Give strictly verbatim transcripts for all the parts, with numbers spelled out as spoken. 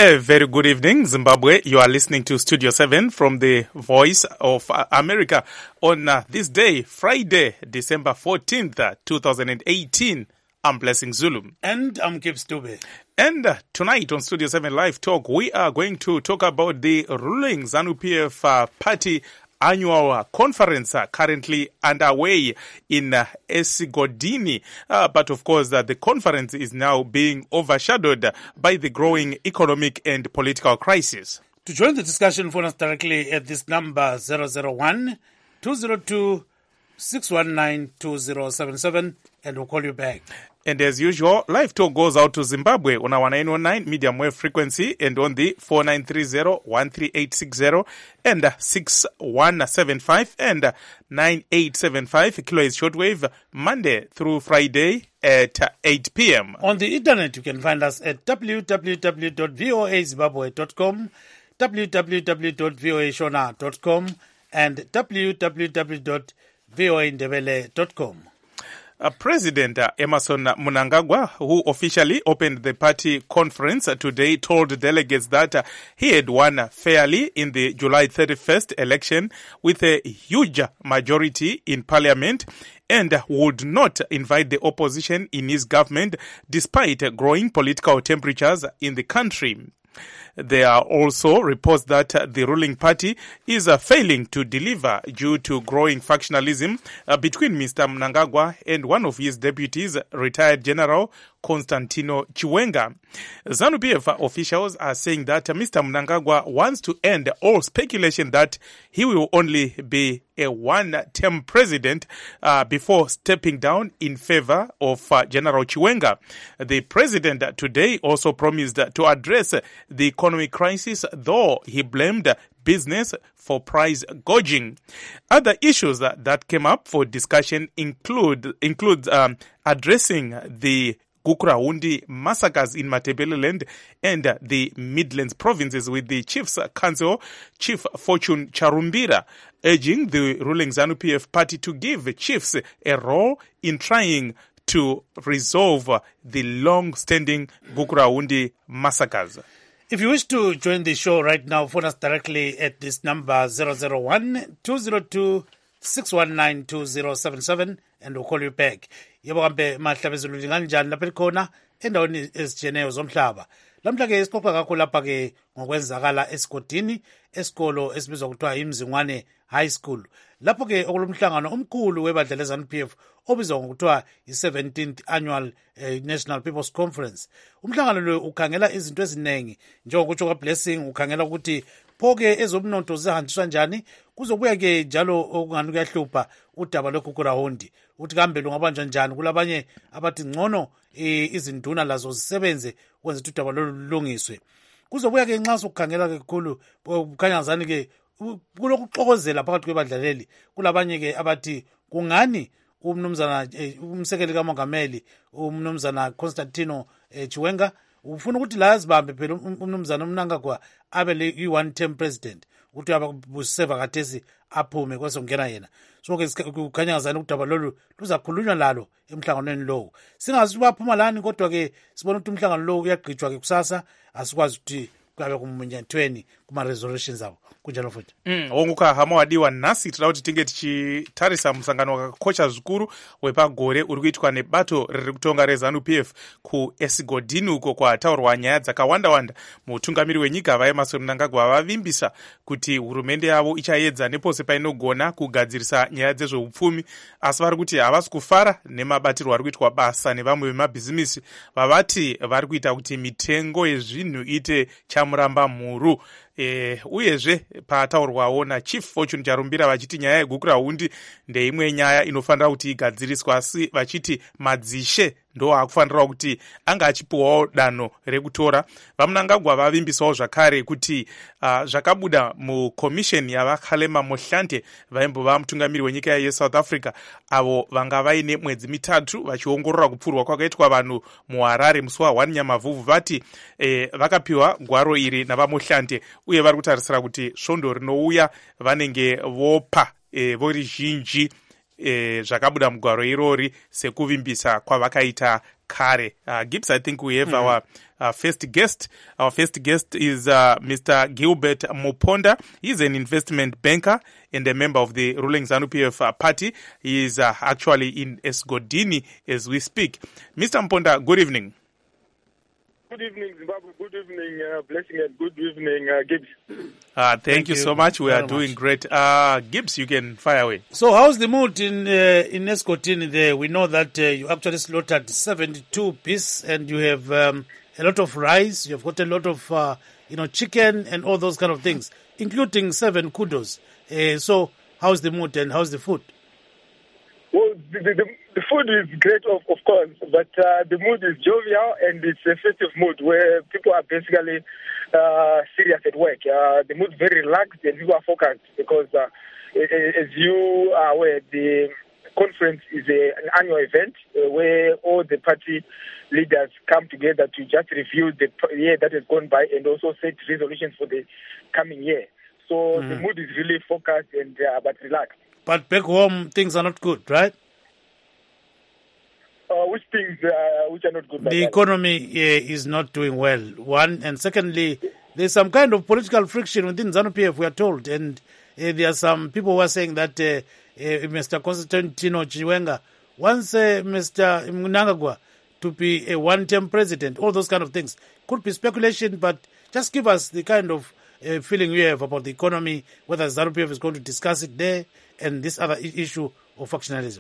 A very good evening, Zimbabwe. You are listening to Studio seven from the Voice of America on uh, this day, Friday, December fourteenth, twenty eighteen. I'm Blessing Zulu. And I'm Gibbs Dube. And uh, tonight on Studio seven Live Talk, we are going to talk about the ruling ZANU-P F uh, party annual conference uh, currently underway in uh, Esigodini. Uh, but of course, uh, the conference is now being overshadowed by the growing economic and political crisis. To join the discussion, phone us directly at this number zero zero one, two zero two, six one nine, two zero seven seven and we'll call you back. And as usual, Live Talk goes out to Zimbabwe on our nine one nine medium wave frequency and on the four nine three zero, one three eight six zero and six one seven five and nine eight seven five kilohertz shortwave Monday through Friday at eight p.m. On the internet, you can find us at w w w dot voa zimbabwe dot com, w w w dot voa shona dot com and w w w dot voa ndebele dot com. Uh, President uh, Emmerson Mnangagwa, who officially opened the party conference uh, today, told delegates that uh, he had won fairly in the July thirty-first election with a huge majority in parliament and uh, would not invite the opposition in his government despite uh, growing political temperatures in the country. There are also reports that uh, the ruling party is uh, failing to deliver due to growing factionalism uh, between Mister Mnangagwa and one of his deputies, retired General Constantino Chiwenga. ZANU-P F officials are saying that uh, Mister Mnangagwa wants to end all speculation that he will only be a one-term president uh, before stepping down in favor of uh, General Chiwenga. The president today also promised to address the economic crisis, though he blamed business for price gouging. Other issues that, that came up for discussion include include um, addressing the Gukurahundi massacres in Matabeleland and uh, the Midlands provinces, with the Chiefs Council, Chief Fortune Charumbira, urging the ruling ZANU-P F party to give chiefs a role in trying to resolve uh, the long-standing Gukurahundi massacres. If you wish to join the show right now, phone us directly at this number zero zero one, two zero two, six one nine, two zero seven seven and we'll call you back. Yebo kambe mahlaba ezulwini kanjani lapha likhona endaweni ezijeneyo zomhlaba. Lamhla ke sixoxa kakhulu lapha ke ngokwenzakala esigodini esikolo esibizwa kuthiwa iMzingwane High School. Lapho ke okulomhlangano omkhulu webandla leZANU-P F obizwa ngokuthiwa i-seventeenth annual uh, National People's Conference. Umhlangano lo ukhangela izinto eziningi njengokutsho kwaBlessing, ukhangela ukuthi phoke ezomnotho zihanjiswa njani, kuzobuya ke njalo okungani kuyahlupha udaba lweGukurahundi uthi kambe lungabanjwa njani. Kulabanye abathi ngcono izinduna lazo zisebenze ukwenza ukuthi udaba lolungiswe. Kuzobuya ke nxa sokukhangela kakhulu kukhanya ngazani ke kulokuxokozela phakathi kwebandla leli. Kulabanye ke abathi kungani umnumzana umsekeli kamongameli umnumzana Constantino Chiwenga ufuna ukuthi la azibambe phela umnumzana Mnangagwa abe le i-one term president ukuthi abuseva kathesi aphume kwesongena yena. So ke kukhanya ngazani udaba lolu luzakhulunywa lalo emhlanganweni lowo. Singazi baphuma lani, kodwa ke sibona ukuthi umhlangano lowo uyagqitshwa ke kusasa, asikwazi ukuthi kabe kumunyathweni kuma resolutions abo kunjalo futhi. Mm, wonguka hama wadiwa nasi tira kuti tinge tichitarisa musangano wakakocha zvikuru wepagore uri kuitwa nebato riri kutonga reZANU-P F ku Esigodini uko kwataurwa nyaya dzakawanda wanda. Mutungamiri wenyika vaEmmerson Mnangagwa vavimbisa kuti hurumende yavo ichaedza nepose painogona kugadzirisa nyaya dzezveupfumi, asi vari kuti havasi kufara nemabatirwo ari kuitwa basa nevamwe vemabhizimisi vavati vari kuita kuti mitengo yezvinhu ite chamuramba mhuru. E, uyezve pataurwawo naChief Fortune Charumbira vachiti nyaya yeGukurahundi ndeimwe nyaya inofanira kuti igadziriswa, asi vachiti madzishe ndo akufanira kuti anga achipuwawo danho rekutora. VaMnangagwa vavimbisawo zvakare kuti uh, zvakabuda mucommission yavaKhalema Mohlante vaimbova mutungamiri wenyika yeSouth Africa, avo vanga vaine mwedzi mitatu vachiongorora kupfurwa kwakaitwa vanhu muHarare musi wa-one Nyamavhuvhu, vati eh, vakapiwa gwaro iri navaMohlante uye vari kutarisira kuti svondo rinouya vanenge vopa eh, vori zhinji eh, zvakabuda mugwaro irori sekuvimbisa kwavakaita kare. Uh, Gibbs, I think we have mm-hmm. our uh, first guest. Our first guest is uh, Mister Gilbert Muponda. He's an investment banker and a member of the ruling ZANU P F uh, party. He is uh, actually in Esgodini as we speak. Mister Muponda, good evening. Good evening, Zimbabwe. Good evening, uh, Blessing, and good evening, uh, Gibbs. Uh, thank, thank you, you so much. We are doing much. great. Uh, Gibbs, you can fire away. So how's the mood in uh, in Escotini there? We know that uh, you actually slaughtered seventy-two beasts and you have um, a lot of rice. You've got a lot of uh, you know chicken and all those kind of things, including seven kudos. Uh, so how's the mood and how's the food? Well, the, the, the food is great, of, of course, but uh, the mood is jovial and it's a festive mood where people are basically uh, serious at work. Uh, the mood is very relaxed and people are focused because, uh, as you are aware, the conference is a, an annual event uh, where all the party leaders come together to just review the year that has gone by and also set resolutions for the coming year. So mm-hmm. the mood is really focused and uh, but relaxed. But back home, things are not good, right? Uh, which things uh, which are not good? The economy uh, is not doing well, one. And secondly, there's some kind of political friction within ZANU P F, we are told. And uh, there are some people who are saying that uh, uh, Mister Constantino Chiwenga wants uh, Mister Mnangagwa to be a one-term president, all those kind of things. Could be speculation, but just give us the kind of uh, feeling you have about the economy, whether ZANU P F is going to discuss it there, and this other issue of factionalism.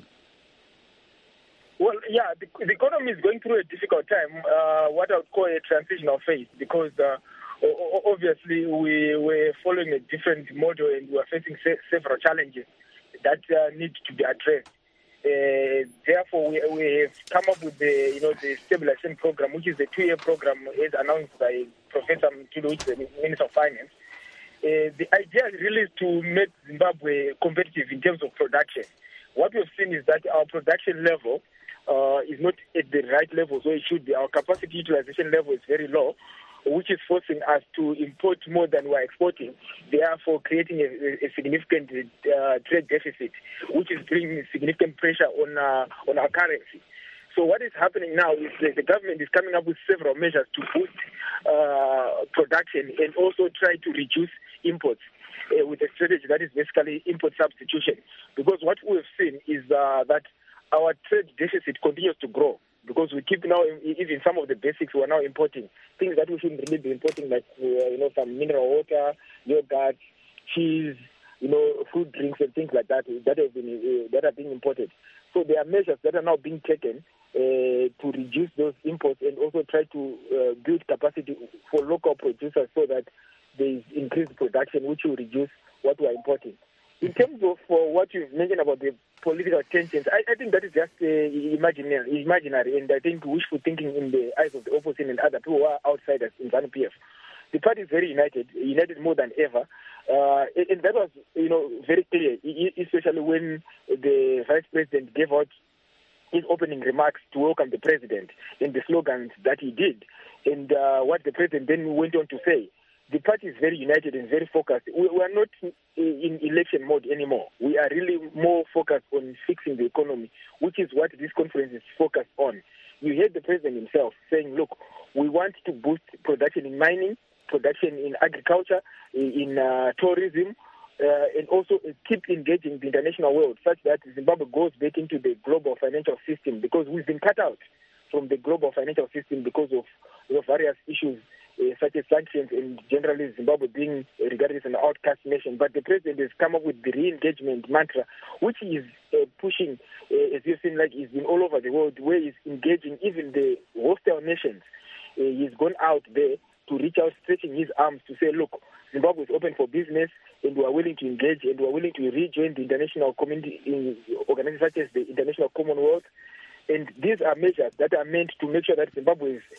Well, yeah, the, the economy is going through a difficult time, uh, what I would call a transitional phase, because uh, obviously we were following a different model and we are facing se- several challenges that uh, need to be addressed. Uh, therefore, we, we have come up with the, you know, the stabilization program, which is a two-year program, as announced by Professor Mtuli, which is the Minister of Finance. Uh, the idea is really to make Zimbabwe competitive in terms of production. What we've seen is that our production level uh, is not at the right level, so it should be. Our capacity utilization level is very low, which is forcing us to import more than we're exporting, therefore creating a, a significant uh, trade deficit, which is bringing significant pressure on uh, on our currency. So what is happening now is that the government is coming up with several measures to boost uh, production and also try to reduce imports uh, with a strategy that is basically import substitution. Because what we've seen is uh, that our trade deficit continues to grow because we keep now, even some of the basics we are now importing, things that we shouldn't really be importing, like uh, you know, some mineral water, yogurt, cheese, you know, fruit drinks and things like that that have been uh, that are being imported. So there are measures that are now being taken uh, to reduce those imports and also try to uh, build capacity for local producers so that there is increased production, which will reduce what we are importing. In terms of uh, what you mentioned about the political tensions, I, I think that is just uh, imaginary, imaginary, and I think wishful thinking in the eyes of the opposition and other people who are outsiders in ZANU P F. The party is very united, united more than ever, uh, and, and that was, you know, very clear, especially when the vice president gave out his opening remarks to welcome the president and the slogans that he did, and uh, what the president then went on to say. The party is very united and very focused. We, we are not in election mode anymore. We are really more focused on fixing the economy, which is what this conference is focused on. You heard the president himself saying, look, we want to boost production in mining, production in agriculture, in uh, tourism, uh, and also keep engaging the international world such that Zimbabwe goes back into the global financial system, because we've been cut out from the global financial system because of, you know, various issues uh, such as sanctions and generally Zimbabwe being regarded as an outcast nation. But the president has come up with the re-engagement mantra, which is uh, pushing, uh, as you've seen, like he's been all over the world, where he's engaging even the hostile nations. Uh, he's gone out there to reach out, stretching his arms to say, look, Zimbabwe is open for business and we are willing to engage and we are willing to rejoin the international community in organizations such as the International Commonwealth. And these are measures that are meant to make sure that Zimbabwe is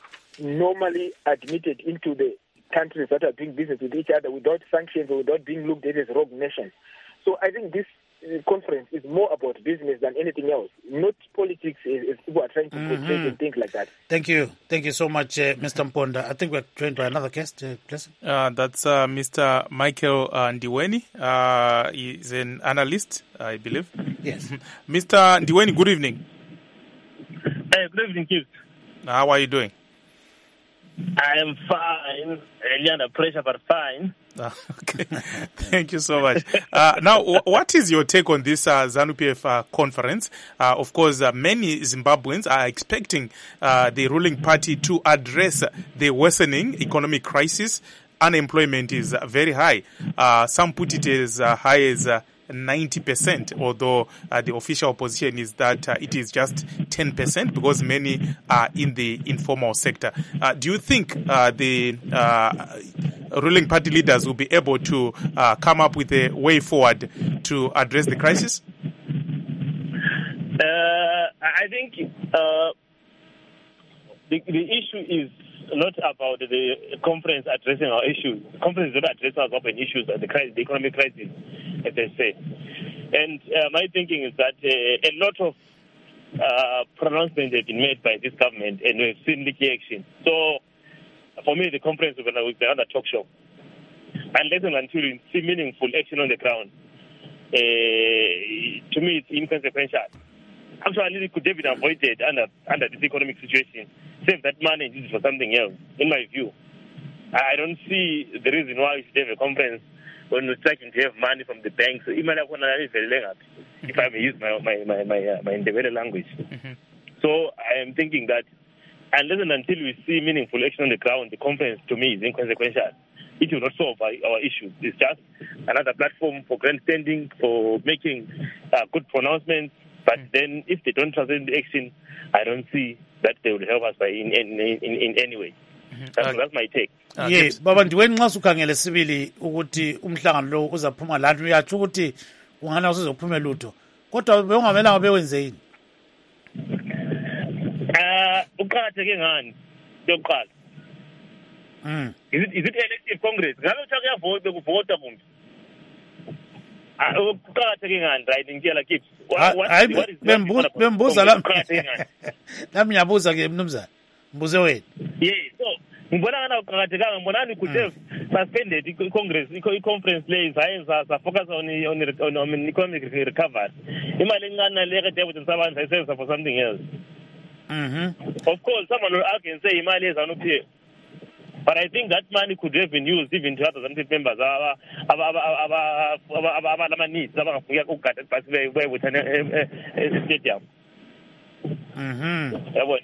normally admitted into the countries that are doing business with each other without sanctions or without being looked at as rogue nations. So I think this conference is more about business than anything else, not politics as people are trying to portray mm-hmm. and things like that. Thank you. Thank you so much, uh, Mister Mponda. I think we're joined by another guest. Uh, uh, that's uh, Mister Michael uh, Ndiweni. Uh, he's an analyst, I believe. Yes. Mister Ndiweni, good evening. Hey, good evening, Keith. How are you doing? I am fine, really under pressure, but fine. Ah, okay, thank you so much. Uh, now, w- what is your take on this uh, ZANU-P F uh, conference? Uh, of course, uh, many Zimbabweans are expecting uh, the ruling party to address the worsening economic crisis. Unemployment is uh, very high. Uh, some put it as uh, high as uh, ninety percent, although uh, the official position is that uh, it is just ten percent because many are in the informal sector. Uh, do you think uh, the uh, ruling party leaders will be able to uh, come up with a way forward to address the crisis? Uh, I think uh, the, the issue is not about the conference addressing our issues. The conference is not addressing our open issues, the, crisis, the economic crisis, as they say. And uh, my thinking is that uh, a lot of uh, pronouncements have been made by this government, and we've seen leaky action. So, for me, the conference is another talk show. Unless and until we see meaningful action on the ground, uh, to me, it's inconsequential. Actually, it could have been avoided under under this economic situation. Save that money and use it for something else, in my view. I don't see the reason why we should have a conference when we're starting to have money from the banks. If I may use my my my my, uh, my Ndebele language. Mm-hmm. So I am thinking that unless and until we see meaningful action on the ground, the conference to me is inconsequential. It will not solve our, our issues. It's just another platform for grandstanding, for making uh, good pronouncements. But then, if they don't translate into action, I don't see that they will help us by in in in, in any way. That's, uh, that's my take. Uh, yes, baba ndiweni nxa usukhangele sibili ukuthi umhlangano lo uzaphuma lani uyatsho ukuthi ungana usizophume lutho kodwa beungamelanga bewenze yini? Uh, uqakatheke ngani yokuqala? Mm. Is it is it elective congress? Ngabe uthaka yavota bekuvota kumbi? Ah, uqakatheke ngani right ngitshela kids. Hayi bembuza bembuza la. Nami ngiyabuza ke mnumzana. Mbuze wena. Yeah, so ngibona ngana uqakathekanga ngibona ni could have suspended i-congress i-conference le izayenza sa focus on on on economic recovery. Imali encane le kade ukuthi sabantu ayisebenza for something else. Mhm. Of course someone will argue and say imali ezanu-P F. But I think that money could have been used even to other ZANU-P F members aba needs abangafika ukugada ibhasi bebuthane e-stadium. Mhm. Yabona.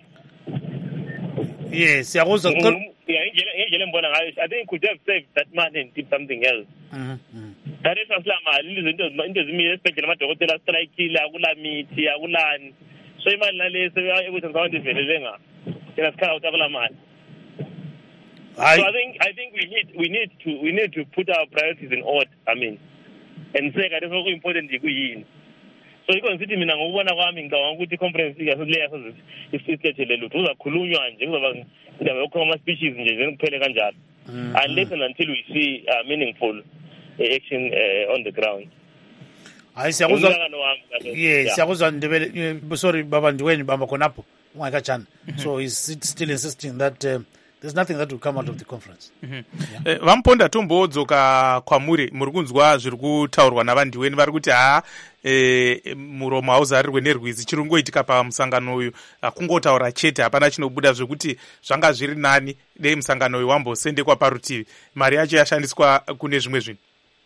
Yes, siyakuzwa ngendlela embona ngayo. I think could have saved that money and did something else. Mhm. That is asla mali izinto into ezimile esibhedlela amadokotela strike akula mithi akulani. So imali nalese ukuthi ngizawuthi velele nga. Kena sikhala ukuthi akula mali. So I think I think we need we need to we need to put our priorities in order. I mean, and say that it's very important kuyini. So iko ngithi mina ngokubona kwami ngicabanga ukuthi conference ikahle yaso isikhethele lutho uzakhulunywa nje kuzoba indaba yokukhuluma speeches nje ngikuphele kanjalo. Unless and until we see uh, meaningful uh, action uh, on the ground. Hayi siyakuzwa. Yes, siyakuzwa Ndebele. Sorry baba ndiweni bamba khonapho ungakajana. So he's still insisting that uh, there's nothing that will come out of the conference. Mm-hmm. Yeah. Vamponda tombodzoka kwamuri muri kunzwa zviri kutaurwa navandiweni vari kuti ha e, muromo hauzarirwe nerwizi chiri kungoitika pamusangano uyu kungotaura chete hapana chinobuda zvekuti zvanga zviri nani dei musangano uyu wambosendekwa parutivi mari yacho yashandiswa kune zvimwe zvinhu.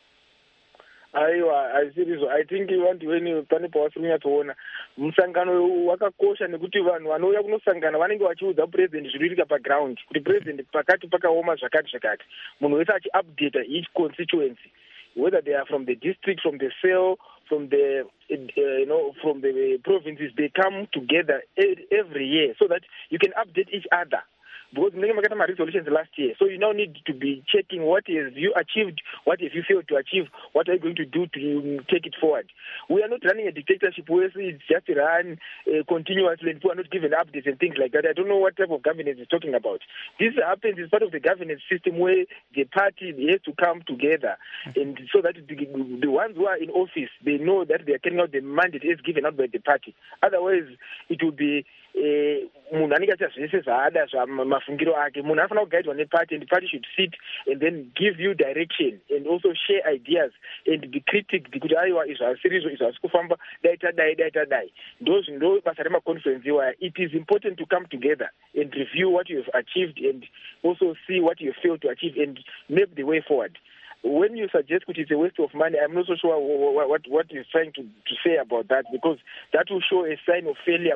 Aiwa aisirizvo I think vandiweni pane pawasimunyatsoona musangano wakakosha nekuti vanhu vanouya kunosangana vanenge vachiudza president zvinoitika paground kuti president pakati pakaoma zvakati zvakati munhu wese achiupdata each constituency whether they are from the district, from the cell, from the uh, you know from the provinces, they come together every year so that you can update each other. Because we got my resolutions last year, so you now need to be checking what have you achieved, what have you failed to achieve, what are you going to do to take it forward. We are not running a dictatorship where it's just run uh, continuously and people are not given updates and things like that. I don't know what type of governance is talking about. This happens as part of the governance system where the party has to come together, and so that the, the ones who are in office, they know that they are carrying out the mandate is given out by the party. Otherwise, it will be eh munhu anenge achiita zvese zvaada zvamafungiro ake. Munhu anofanira kugaidwa neparty, and the party should sit and then give you direction and also share ideas and be critic kuti aiwa izvo asirizvo izvo asi kufamba daita dai daita dai. Ndo ndo basa remaconference iwaya. It is important to come together and review what you have achieved and also see what you failed to achieve and map the way forward. When you suggest that it's a waste of money, I'm not so sure what what, what is trying to, to say about that, because that will show a sign of failure.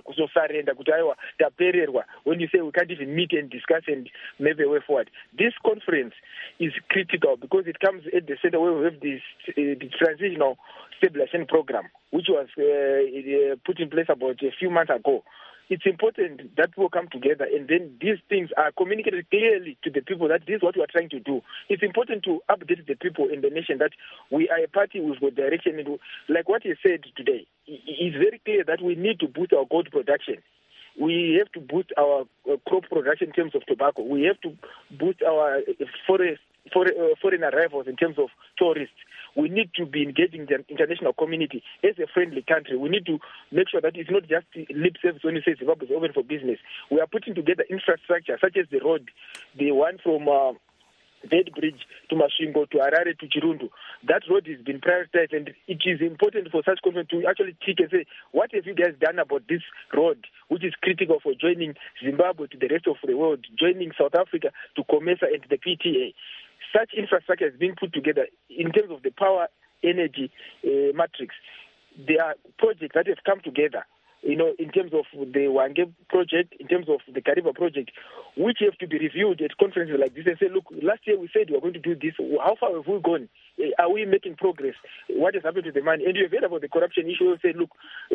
When you say we can't even meet and discuss and move a way forward, this conference is critical because it comes at the center where we have this uh, the transitional stabilization program, which was uh, put in place about a few months ago. It's important that we come together and then these things are communicated clearly to the people that this is what we are trying to do. It's important to update the people in the nation that we are a party with good direction. And like what you said today, it's very clear that we need to boost our gold production. We have to boost our crop production in terms of tobacco. We have to boost our forest, foreign arrivals in terms of tourists. We need to be engaging the international community as a friendly country. We need to make sure that it's not just lip service when you say Zimbabwe is open for business. We are putting together infrastructure such as the road, the one from uh, Bed Bridge to Masvingo to Harare to Chirundu. That road has been prioritized, and it is important for such conference to actually check and say, what have you guys done about this road, which is critical for joining Zimbabwe to the rest of the world, joining South Africa to COMESA and the P T A. Such infrastructure is being put together in terms of the power energy uh, matrix. There are projects that have come together, you know, in terms of the Wange project, in terms of the Kariba project, which have to be reviewed at conferences like this and say, look, last year we said we were going to do this. How far have we gone? Are we making progress? What has happened to the money? And you have heard about the corruption issue. You say, look,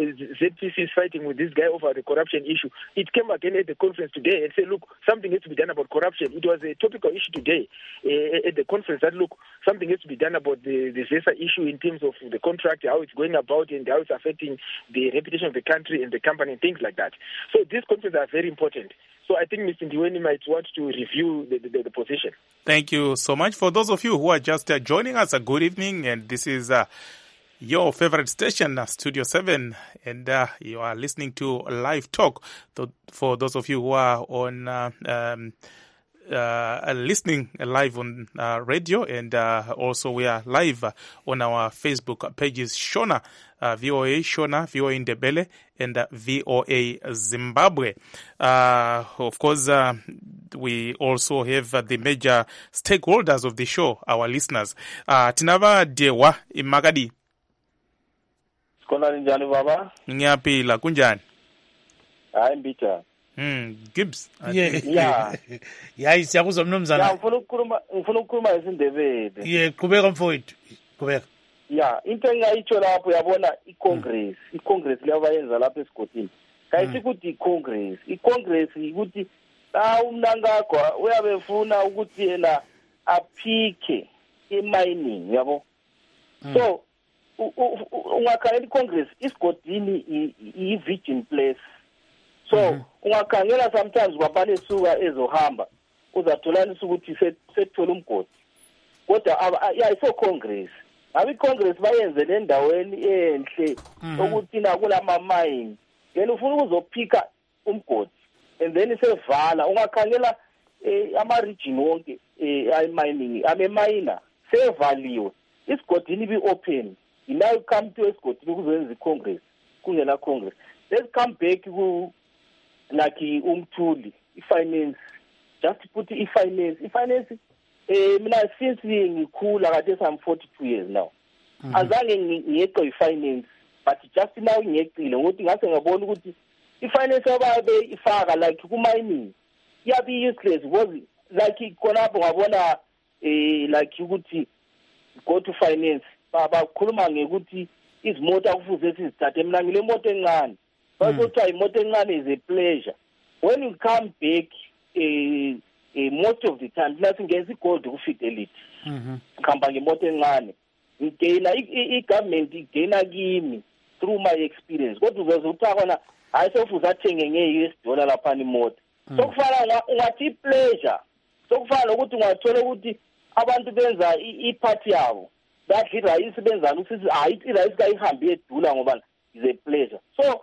Z P C is fighting with this guy over the corruption issue. It came again at the conference today and said, look, something has to be done about corruption. It was a topical issue today uh, at the conference that, look, something has to be done about the, the ZESA issue in terms of the contract, how it's going about and how it's affecting the reputation of the country and the company and things like that. So these conferences are very important. So I think Mister Ndiweni might want to review the, the, the position. Thank you so much. For those of you who are just uh, joining us, a good evening. And this is uh, your favorite station, uh, Studio seven. And uh, you are listening to Live Talk. Th- for those of you who are on uh, um, uh, listening live on uh, radio, and uh, also we are live uh, on our Facebook pages, Shona, uh, V O A Shona, V O A Ndebele, and uh, V O A Zimbabwe. Uh, of course, uh, we also have uh, the major stakeholders of the show, our listeners. Uh, Tinava Dewa Imakadi. Skona njani baba? Ngiyapila kunjani? Hayi mbita. Hmm, Gibbs. Yeah. Yeah. Yeah, siyakuzwa mnumzana. Yeah, ngifuna ukukhuluma ngifuna ukukhuluma isiNdebele. Yeah, qhubeka mfowethu. Qhubeka. Yeah, into engayitsho lapho yabona iCongress, iCongress leyabayenza lapha esigodini. Kayithi ukuthi iCongress, iCongress ukuthi la umnangagwa uyabefuna ukuthi yena aphike imining yabo. So ungakhangela iCongress isigodini i-virgin place. So ungakhangela sometimes kwabane suka ezohamba uzatholana ukuthi sethola umgodi. Kodwa yeah iso Congress. Abi Congress bayenze lendaweni enhle ukuthi na kulama mine. Then ufuna ukuzophika umgodi and then sevala ungakhangela ama region wonke ay mining ame miner sevaliwe. Isigodini be open. Now come to esigodini kuzoyenza iCongress. Kungena Congress. Let's come back ku like umthuli ifinance, just put i-finance i-finance eh mina since ngikhula kade I'm forty-two years now azange ngiyeqe i-finance, but just now ngiyeqile ngokuthi ngase ngabona ukuthi i-finance ababe ifaka like ku-mining iyabe useless because like khonapho ngabona eh like ukuthi go to finance bakhuluma ngekuthi izimoto akufuze sizithathe. Mina ngile moto encane bazothi imoto encane is a pleasure. When you come back uh, uh, most of the time nathi ngenza igold kufidelity khamba ngemoto encane ngigena i-government igena kimi through my experience kodwa uzozuthi akona hayi sofuza athenge nge-U S dollar lapha imoto. Sokufana ungathi i-pleasure, sokufana ukuthi ungathola ukuthi abantu benza i-party yabo badla irayisi benzana usithi hayi irayisi kayihambi edula ngoba is a pleasure. So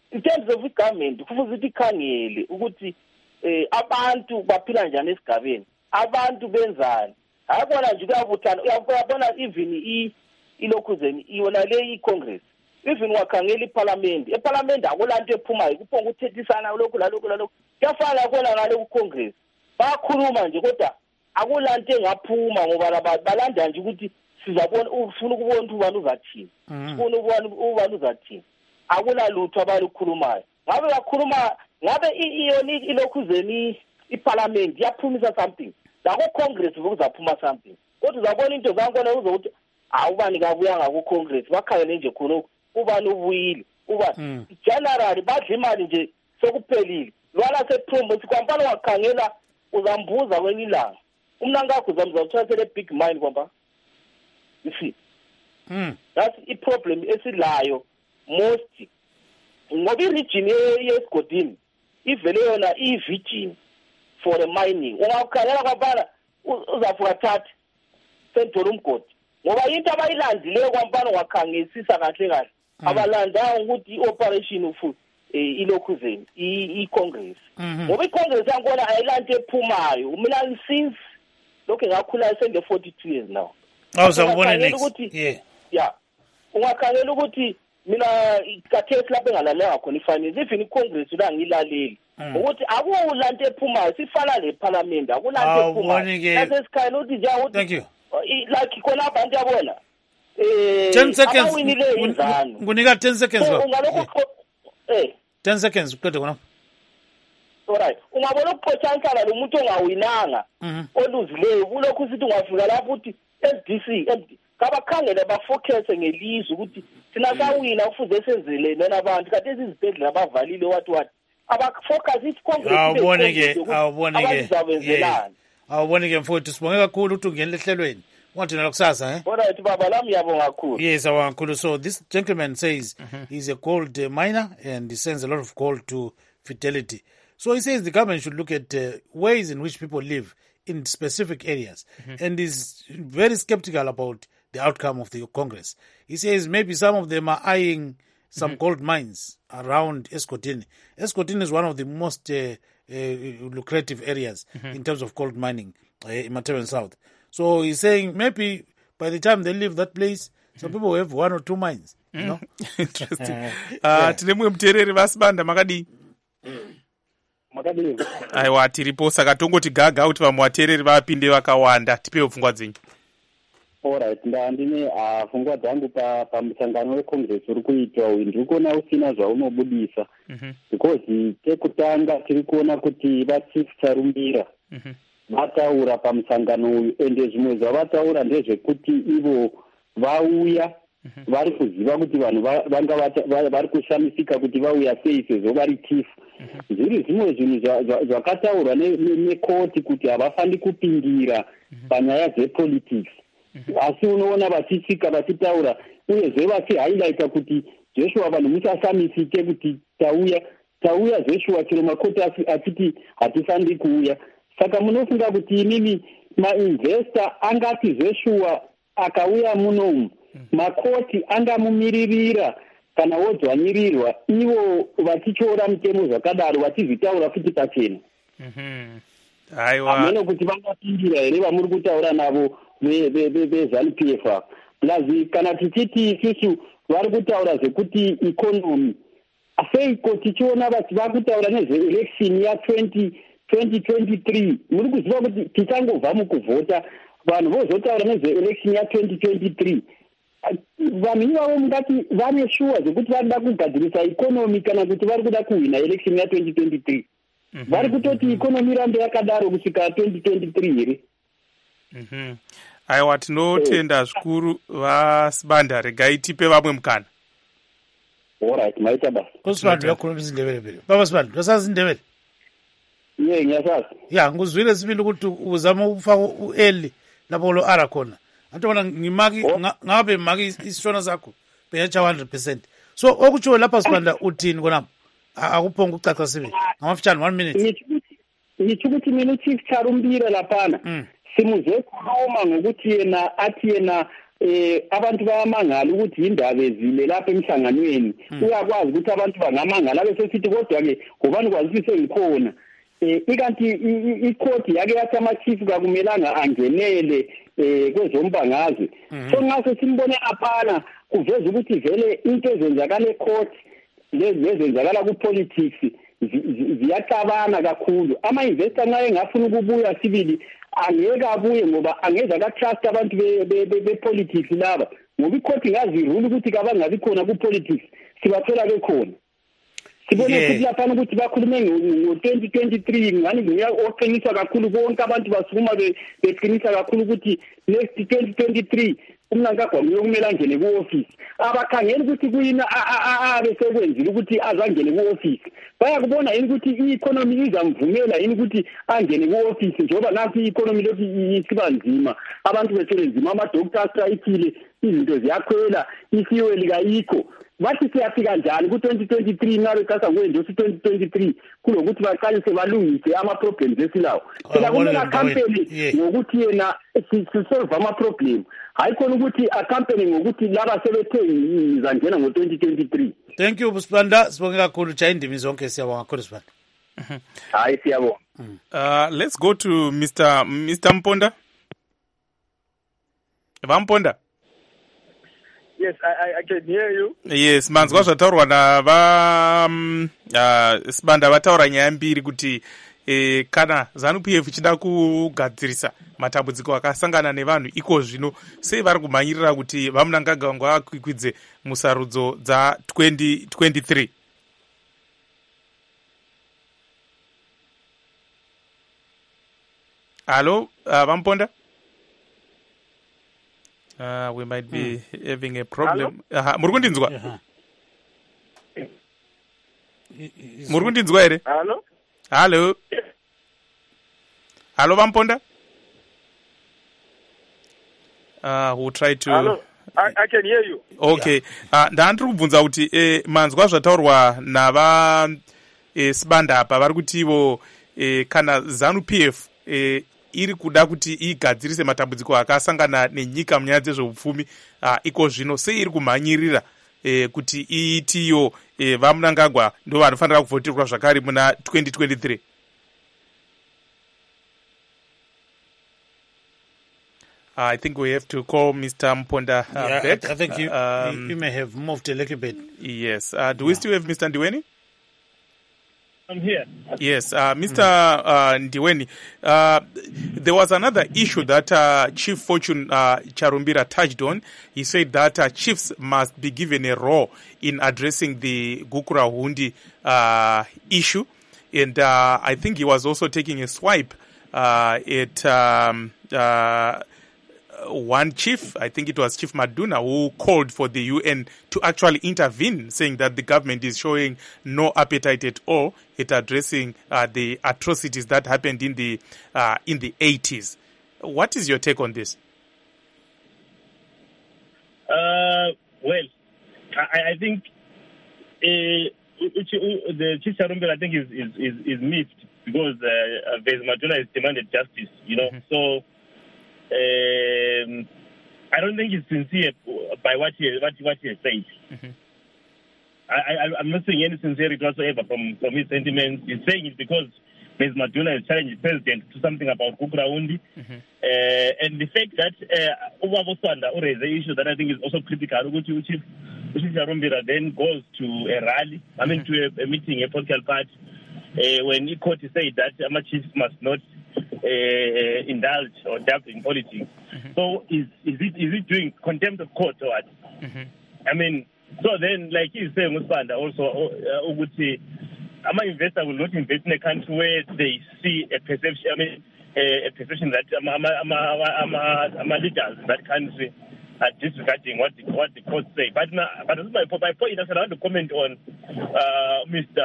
in terms of government kufuze ukuthi ikhangele ukuthi eh abantu baphila njani esigabeni, abantu benzani. Akubona nje kuyabuthana, uyabona even i ilokhuzeni iyona le iCongress. Even wakhangela iParliament, eParliament akulanto ephumayo kuphonga ukuthethisana lokhu lalokhu lalokhu. Kuyafana kona ngale kuCongress. Bakhuluma nje kodwa akulanto engaphuma ngoba balanda nje ukuthi sizabona ufuna ukubona ukuthi ubani uzathini. Ufuna ukubona ubani uzathini. Akulalutho abalukhulumayo. Ngabe bakhuluma ngabe iyona ilokhuzeni iParliament yaphumisa something. Lakho Congress ukuzaphuma something. Kodwa uzabona into zankona uzokuthi awubani kabuyanga ku Congress bakhangele nje khona ubani ubuyile uba generally badla imali nje sokuphelile. Lwana sePromos kwampana wakhangela uzambuza kwenye ilanga. Umna ngakho uzamzawuthathele big mind kwamba. You see. Mm. That's a problem esilayo most ngoba i-region yeSgodini ivele yona i-virgin for the mining. Ungakhangela kwabana uzafuka thathi sentolo umgodi ngoba into abayilandileyo kwampana wakhangesisa kahle kahle abalanda ukuthi i-operation ufu ilokhuzeni i-Congress ngoba i-Congress yankona ayilanto ephumayo. Mina since lokho ngakhula sende forty-two years now. Awuzakubona next. Yeah. Yeah. Ungakhangela ukuthi mina ikathesi lapho engalalela khona ifinance even iCongress la ngilaleli ukuthi akulanto ephumayo sifana leParliament akulanto ephumayo. Nasesikhaya ukuthi nje ukuthi Thank you. Like khona abantu yabona eh ten seconds. Abawinile Ngunika ten seconds lo. Ungalokho eh ten seconds uqede khona. Alright. Ungabona ukuphothansala lo muntu ongawinanga oluzileyo kulokho usithi ungafika lapho uthi S D C kabakhangele bafocus ngelizwe ukuthi thina sawina ufuze senzele nena abantu kade izibhedlela abavalile wathi wathi abafocus iCongress awubone ke awubone ke abazawenzelana. Awubone ke mfowethu sibonge kakhulu ukuthi ungene lehlelweni. Wathi nalo kusasa eh? Alright baba lami yabonga kakhulu. Yes awankulu. So this gentleman says mm-hmm. he's a gold uh, miner and he sends a lot of gold to Fidelity. So he says the government should look at uh, ways in which people live in specific areas mm-hmm. and is very skeptical about the outcome of the Congress. He says maybe some of them are eyeing some mm-hmm. gold mines around Escotini. Escotini is one of the most uh, uh, lucrative areas mm-hmm. in terms of gold mining uh, in Mateben South. So he's saying maybe by the time they leave that place, some people have one or two mines. You know? Interesting. Uh, tinemwe mtereri vasibanda makadi. Makadi. Aiwa tiripo saka tongoti gaga kuti vamwe vatereri vapinde vakawanda tipewo pfungwa dzenyu. Alright, ndandine pfungwa dzangu pa pamusangano weCongress uri kuitwa uyu ndiri kuona usina zvaunobudisa because tekutanga tiri kuona kuti vachief Charumbira vataura pamusangano uyu ende zvimwe zvavataura ndezvekuti ivo vauya vari kuziva kuti vanhu vanga vari kushamisika kuti vauya sei sezvo vari chifu. Zviri zvimwe zvinhu zvakataurwa nekoti kuti havafani kupindira panyaya dzepolitics. Asi unoona vachisvika vachitaura uyezve vachihighlighta kuti Joshua vanhu musashamisike kuti tauya tauya Joshua chero makoti achiti hatifaniri kuuya. Saka munofunga kuti inini mainvestor angati Joshua akauya munomu makoti angamumiririra kana wodzwanyirirwa ivo vachichora mitemo zvakadaro vachizvitaura futi pachena. Aiwa. Ameno kuti vangapindira here vamuri kutaura navo vezanu P F R. Plazi kana tichiti isusu vari kutaura zvekuti economy aseiko tichiona vati vakutaura nezveelection ya twenty twenty-three muri kuziva kuti tichangobva mukuvhota vanhu vozotaura nezveelection ya twenty twenty-three. Vanhu ivavo mungati vane shuwa zvekuti vari kuda kugadzirisa economy kana kuti vari kuda kuhwina election ya twenty twenty-three. Vari kutoti economy rambe yakadaro kusvika twenty twenty-three here. Mhm. Aiwa tinotenda zvikuru vasibanda regai tipe vamwe mukana. Alright, maita basa. Kusibanda yakhuluma izindebele phela. Baba Sibanda, uyasazi indebele? Yeah, ngiyasazi. Ya, nguzwile sibili ukuthi uzama ukufaka u-L lapho lo ara khona. Antobona ngimaki ngabe maki isishona sakho beyacha one hundred percent. So okutsho lapha Sibanda uthini konapho? Akuphonga ukucaca sibili. Ngamafitshane one minute. Ngithi ukuthi mina uChief Charumbira laphana. Simuze khuluma ngokuthi yena athi yena eh abantu bayamangala ukuthi indaba ezile lapha emhlanganweni uyakwazi ukuthi abantu bangamangala bese sithi kodwa ke ngobani kwazise ngikhona eh ikanti icourt yake yathi ama chief kakumelanga angenele eh kwezombangazwe so ngase simbone aphana kuveza ukuthi vele into ezenzakala ecourt lezenzakala ku politics ziyacabana kakhulu ama investor nxa engafuna ukubuya sibili angeke abuye ngoba angeza ka trust abantu be be politics laba ngoba icourt ngazi rule ukuthi kabangabi khona ku politics sibathola ke khona sibone ukuthi lapha ukuthi bakhulume ngo twenty twenty-three ngani ngiya oqinisa kakhulu bonke abantu basukuma beqinisa kakhulu ukuthi next twenty twenty-three umnankagwa uyokumela ngene ku office abakhangela ukuthi kuyina abe sekwenzile ukuthi azangene ku office bayakubona yini ukuthi i-economy izamvumela yini ukuthi angene ku office njengoba nathi i-economy lokhu isiba nzima abantu bethele nzima ama doctors strike izinto ziyakhwela ifuel kayikho bathi siyafika njani ku twenty twenty-three ngabe kasa kwenje ku twenty twenty-three kulokuthi baqale sebalungise ama problems esilawo phela kumele campaign ngokuthi yena sisolve ama problem hayi khona ukuthi a campaign ngokuthi laba sebethe izangena ngo twenty twenty-three. Thank you Busibanda, sibonge kakhulu cha indimi zonke siyabonga kakhulu Busibanda. Hayi siyabonga. Uh let's go to Mr Mr Mponda. Vamponda. Yes, I, I can hear you. Yes, manzwa zvataurwa nava um, uh, Sibanda vataura nyaya mbiri kuti eh, kana ZANU-P F ichida kugadzirisa matambudziko akasangana nevanhu iko zvino sei vari kumhanyirira kuti vamunangagwa akwikwidze musarudzo dza twenty twenty-three. Hello, uh, Vamponda? Uh, we might be hmm. having a problem. Aha, murikundinzwa? Yeah. Murikundinzwa ere? Hello? Hello? Hello, Vamponda? Uh, we'll try to... Hello? I, I can hear you. Okay. Yeah. Uh, ndandiri kubvunza kuti eh, manzwa zvataurwa nava eh, Sibanda apa vari kuti ivo eh, kana ZANU-P F eh, iri kuda kuti igadzirise matambudziko akasangana nenyika munyaya dzezveupfumi uh, iko zvino sei iri kumhanyirira eh, kuti iitiyo eh, vamunangagwa ndo vanofanira kuvhotirwa zvakare muna twenty twenty-three. Uh, I think we have to call Mister Mponda uh, yeah, back. I, I think you, um, you may have moved a little bit. Yes. Uh, do yeah. we still have Mister Ndiweni? I'm here. Yes, uh, Mister Mm. Uh, Ndiweni, uh, there was another issue that uh, Chief Fortune uh, Charumbira touched on. He said that uh, chiefs must be given a role in addressing the Gukura Hundi uh, issue. And uh, I think he was also taking a swipe uh, at um, uh, one chief, I think it was Chief Maduna, who called for the U N to actually intervene, saying that the government is showing no appetite at all at addressing uh, the atrocities that happened in the uh, in the eighties. What is your take on this? Uh, well, I, I think uh, the Chief Charumbira, I think, is is is, is missed because uh, Vez Maduna has demanded justice. You know, mm-hmm. so. Um, I don't think he's sincere by what he what, what he has said. Mm-hmm. I, I, I'm not saying any sincerity whatsoever from, from his sentiments. He's saying it because Miz Maduna has challenged the president to something about Gukura Hundi. Mm-hmm. Uh, and the fact that Ubabosanda uh, raised the issue that I think is also critical, which Chief Charumbira then goes to a rally, I mean mm-hmm. to a, a meeting, a political party, uh, when he court said that Ama chiefs must not Uh, indulge or dabble in politics. Mm-hmm. So is is it is it doing contempt of court or what? Mm-hmm. I mean, so then like he's saying Musbanda also uh, would say, I'm an investor will not invest in a country where they see a perception. I mean, a, a perception that I'm I'm I'm I'm I'm a leaders in that country are disregarding what the, what the courts say. But now, but my my point is I want to comment on uh, Mister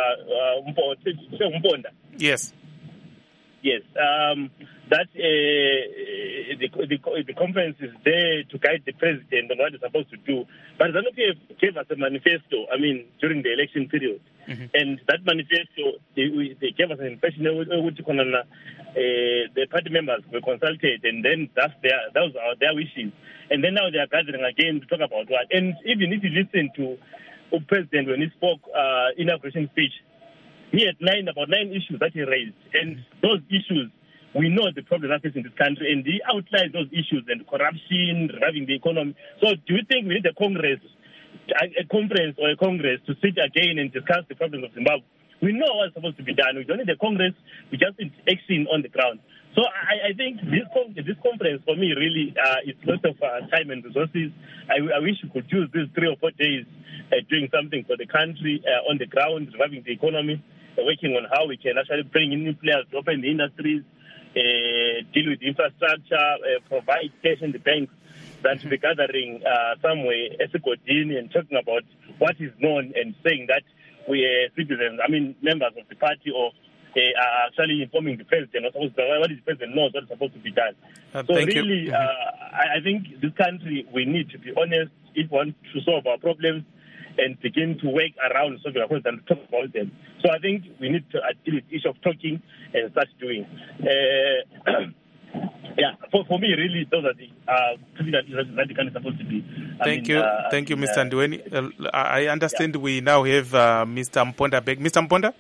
Uh, Mponda. Yes. Yes, um, that uh, the, the, the conference is there to guide the president on what he's supposed to do. But ZANU-P F gave us a manifesto, I mean, during the election period. Mm-hmm. And that manifesto, they, we, they gave us an impression of which uh, the party members were consulted, and then that's their, those are their wishes. And then now they are gathering again to talk about what. And even if you listen to the president when he spoke uh, inauguration speech, he had nine, about nine issues that he raised. And those issues, we know the problem that is in this country, and he outlined those issues and corruption, reviving the economy. So do you think we need a Congress, a conference or a Congress to sit again and discuss the problems of Zimbabwe? We know what's supposed to be done. We don't need a Congress. We just need action on the ground. So I, I think this this conference, for me, really, uh, it's lots of uh, time and resources. I, I wish we could use these three or four days uh, doing something for the country uh, on the ground, reviving the economy, uh, working on how we can actually bring in new players to open the industries, uh, deal with infrastructure, uh, provide cash in the banks, than to be gathering uh, somewhere as a Godin and talking about what is known and saying that we are citizens, I mean, members of the party, or they are actually informing the president what the president knows what is supposed to be done. Uh, so thank really, you. uh, I, I think this country, we need to be honest if we want to solve our problems and begin to work around solving our problems and talk about them. So I think we need to deal with the issue of talking and start doing. Uh, yeah, for, for me, really, those are the uh, that, that the country is supposed to be. I Thank mean, you. uh, Thank you, Mister uh, Ndweni. Uh, I understand yeah. we now have uh, Mister Mponda back. Mister Mponda?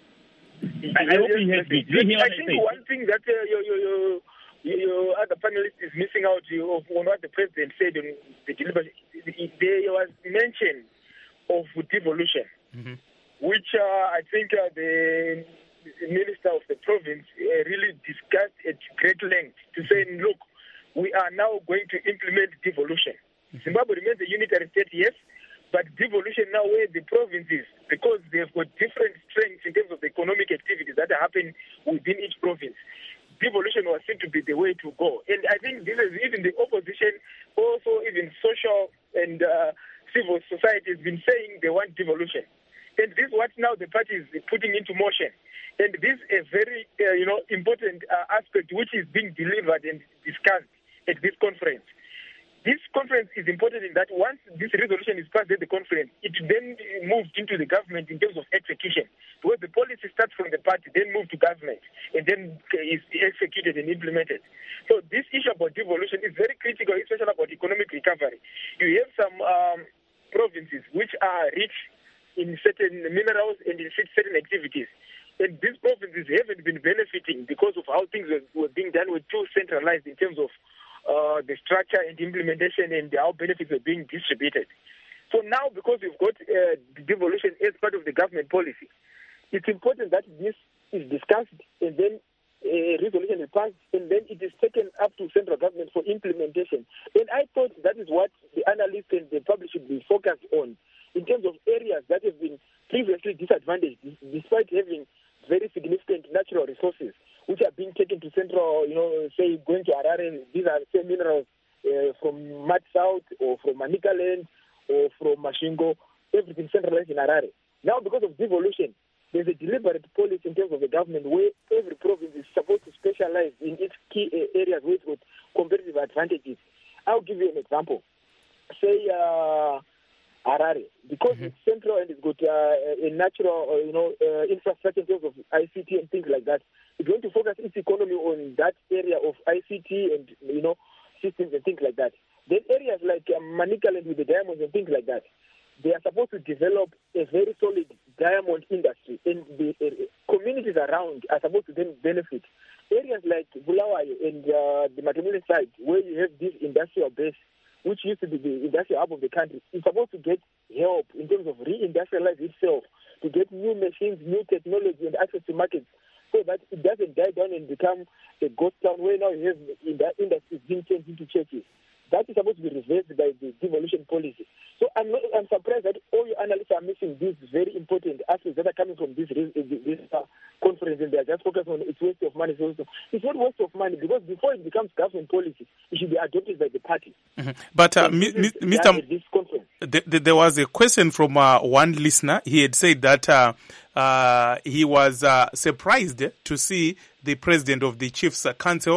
I, I hope he hears me. Did you hear I what I think said? one thing that uh, your, your, your, your other panelist is missing out of on what the president said on the deliberation. There was mention of devolution, mm-hmm. which uh, I think uh, the minister of the province uh, really discussed at great length to say, look, we are now going to implement devolution. Mm-hmm. Zimbabwe remains a unitary state, yes, but devolution now where the provinces, because they've got different strengths in terms of the economic activities that are happening within each province, devolution was seen to be the way to go. And I think this is even the opposition, also even social and uh, civil society has been saying they want devolution. And this is what now the party is putting into motion. And this is a very, uh, you know, important uh, aspect which is being delivered and discussed at this conference. This conference is important in that once this resolution is passed at the conference, it then moves into the government in terms of execution. Where the policy starts from the party, then move to government, and then is executed and implemented. So this issue about devolution is very critical, especially about economic recovery. You have some um, provinces which are rich in certain minerals and in certain activities. And these provinces haven't been benefiting because of how things were, were being done, were too centralized in terms of uh, the structure and implementation and how benefits were being distributed. So now, because we've got uh, devolution as part of the government policy, it's important that this is discussed and then a resolution is passed and then it is taken up to central government for implementation. And I thought that is what the analysts and the public should be focused on in terms of areas that have been previously disadvantaged despite having very significant natural resources which are being taken to central, you know, say going to Harare. These are, say, minerals uh, from Mat South or from Manika Land or from Mashingo, everything centralized in Harare. Now, because of devolution, there's a deliberate policy in terms of the government where every province is supposed to specialize in its key areas with competitive advantages. I'll give you an example. Say, uh, Harare, because mm-hmm. it's central and it's got uh, a natural, uh, you know, uh, infrastructure in terms of I C T and things like that. It's going to focus its economy on that area of I C T and, you know, systems and things like that. Then areas like um, Manicaland with the diamonds and things like that, they are supposed to develop a very solid diamond industry, and the uh, communities around are supposed to then benefit. Areas like Bulawayo and uh, the Matamele side, where you have this industrial base, which used to be the industrial hub of the country, is supposed to get help in terms of re-industrialize itself, to get new machines, new technology, and access to markets, so that it doesn't die down and become a ghost town where now you have industries being changed into churches. That is supposed to be reversed by the devolution policy. So I'm not, I'm surprised that all your analysts are missing these very important aspects that are coming from this, this uh, conference, and they are just focused on its waste of money. So it's not waste of money, because before it becomes government policy, it should be adopted by the party. Mm-hmm. But uh, mi- Mister This conference. Th- th- there was a question from uh, one listener. He had said that uh, uh, he was uh, surprised to see the president of the Chiefs Council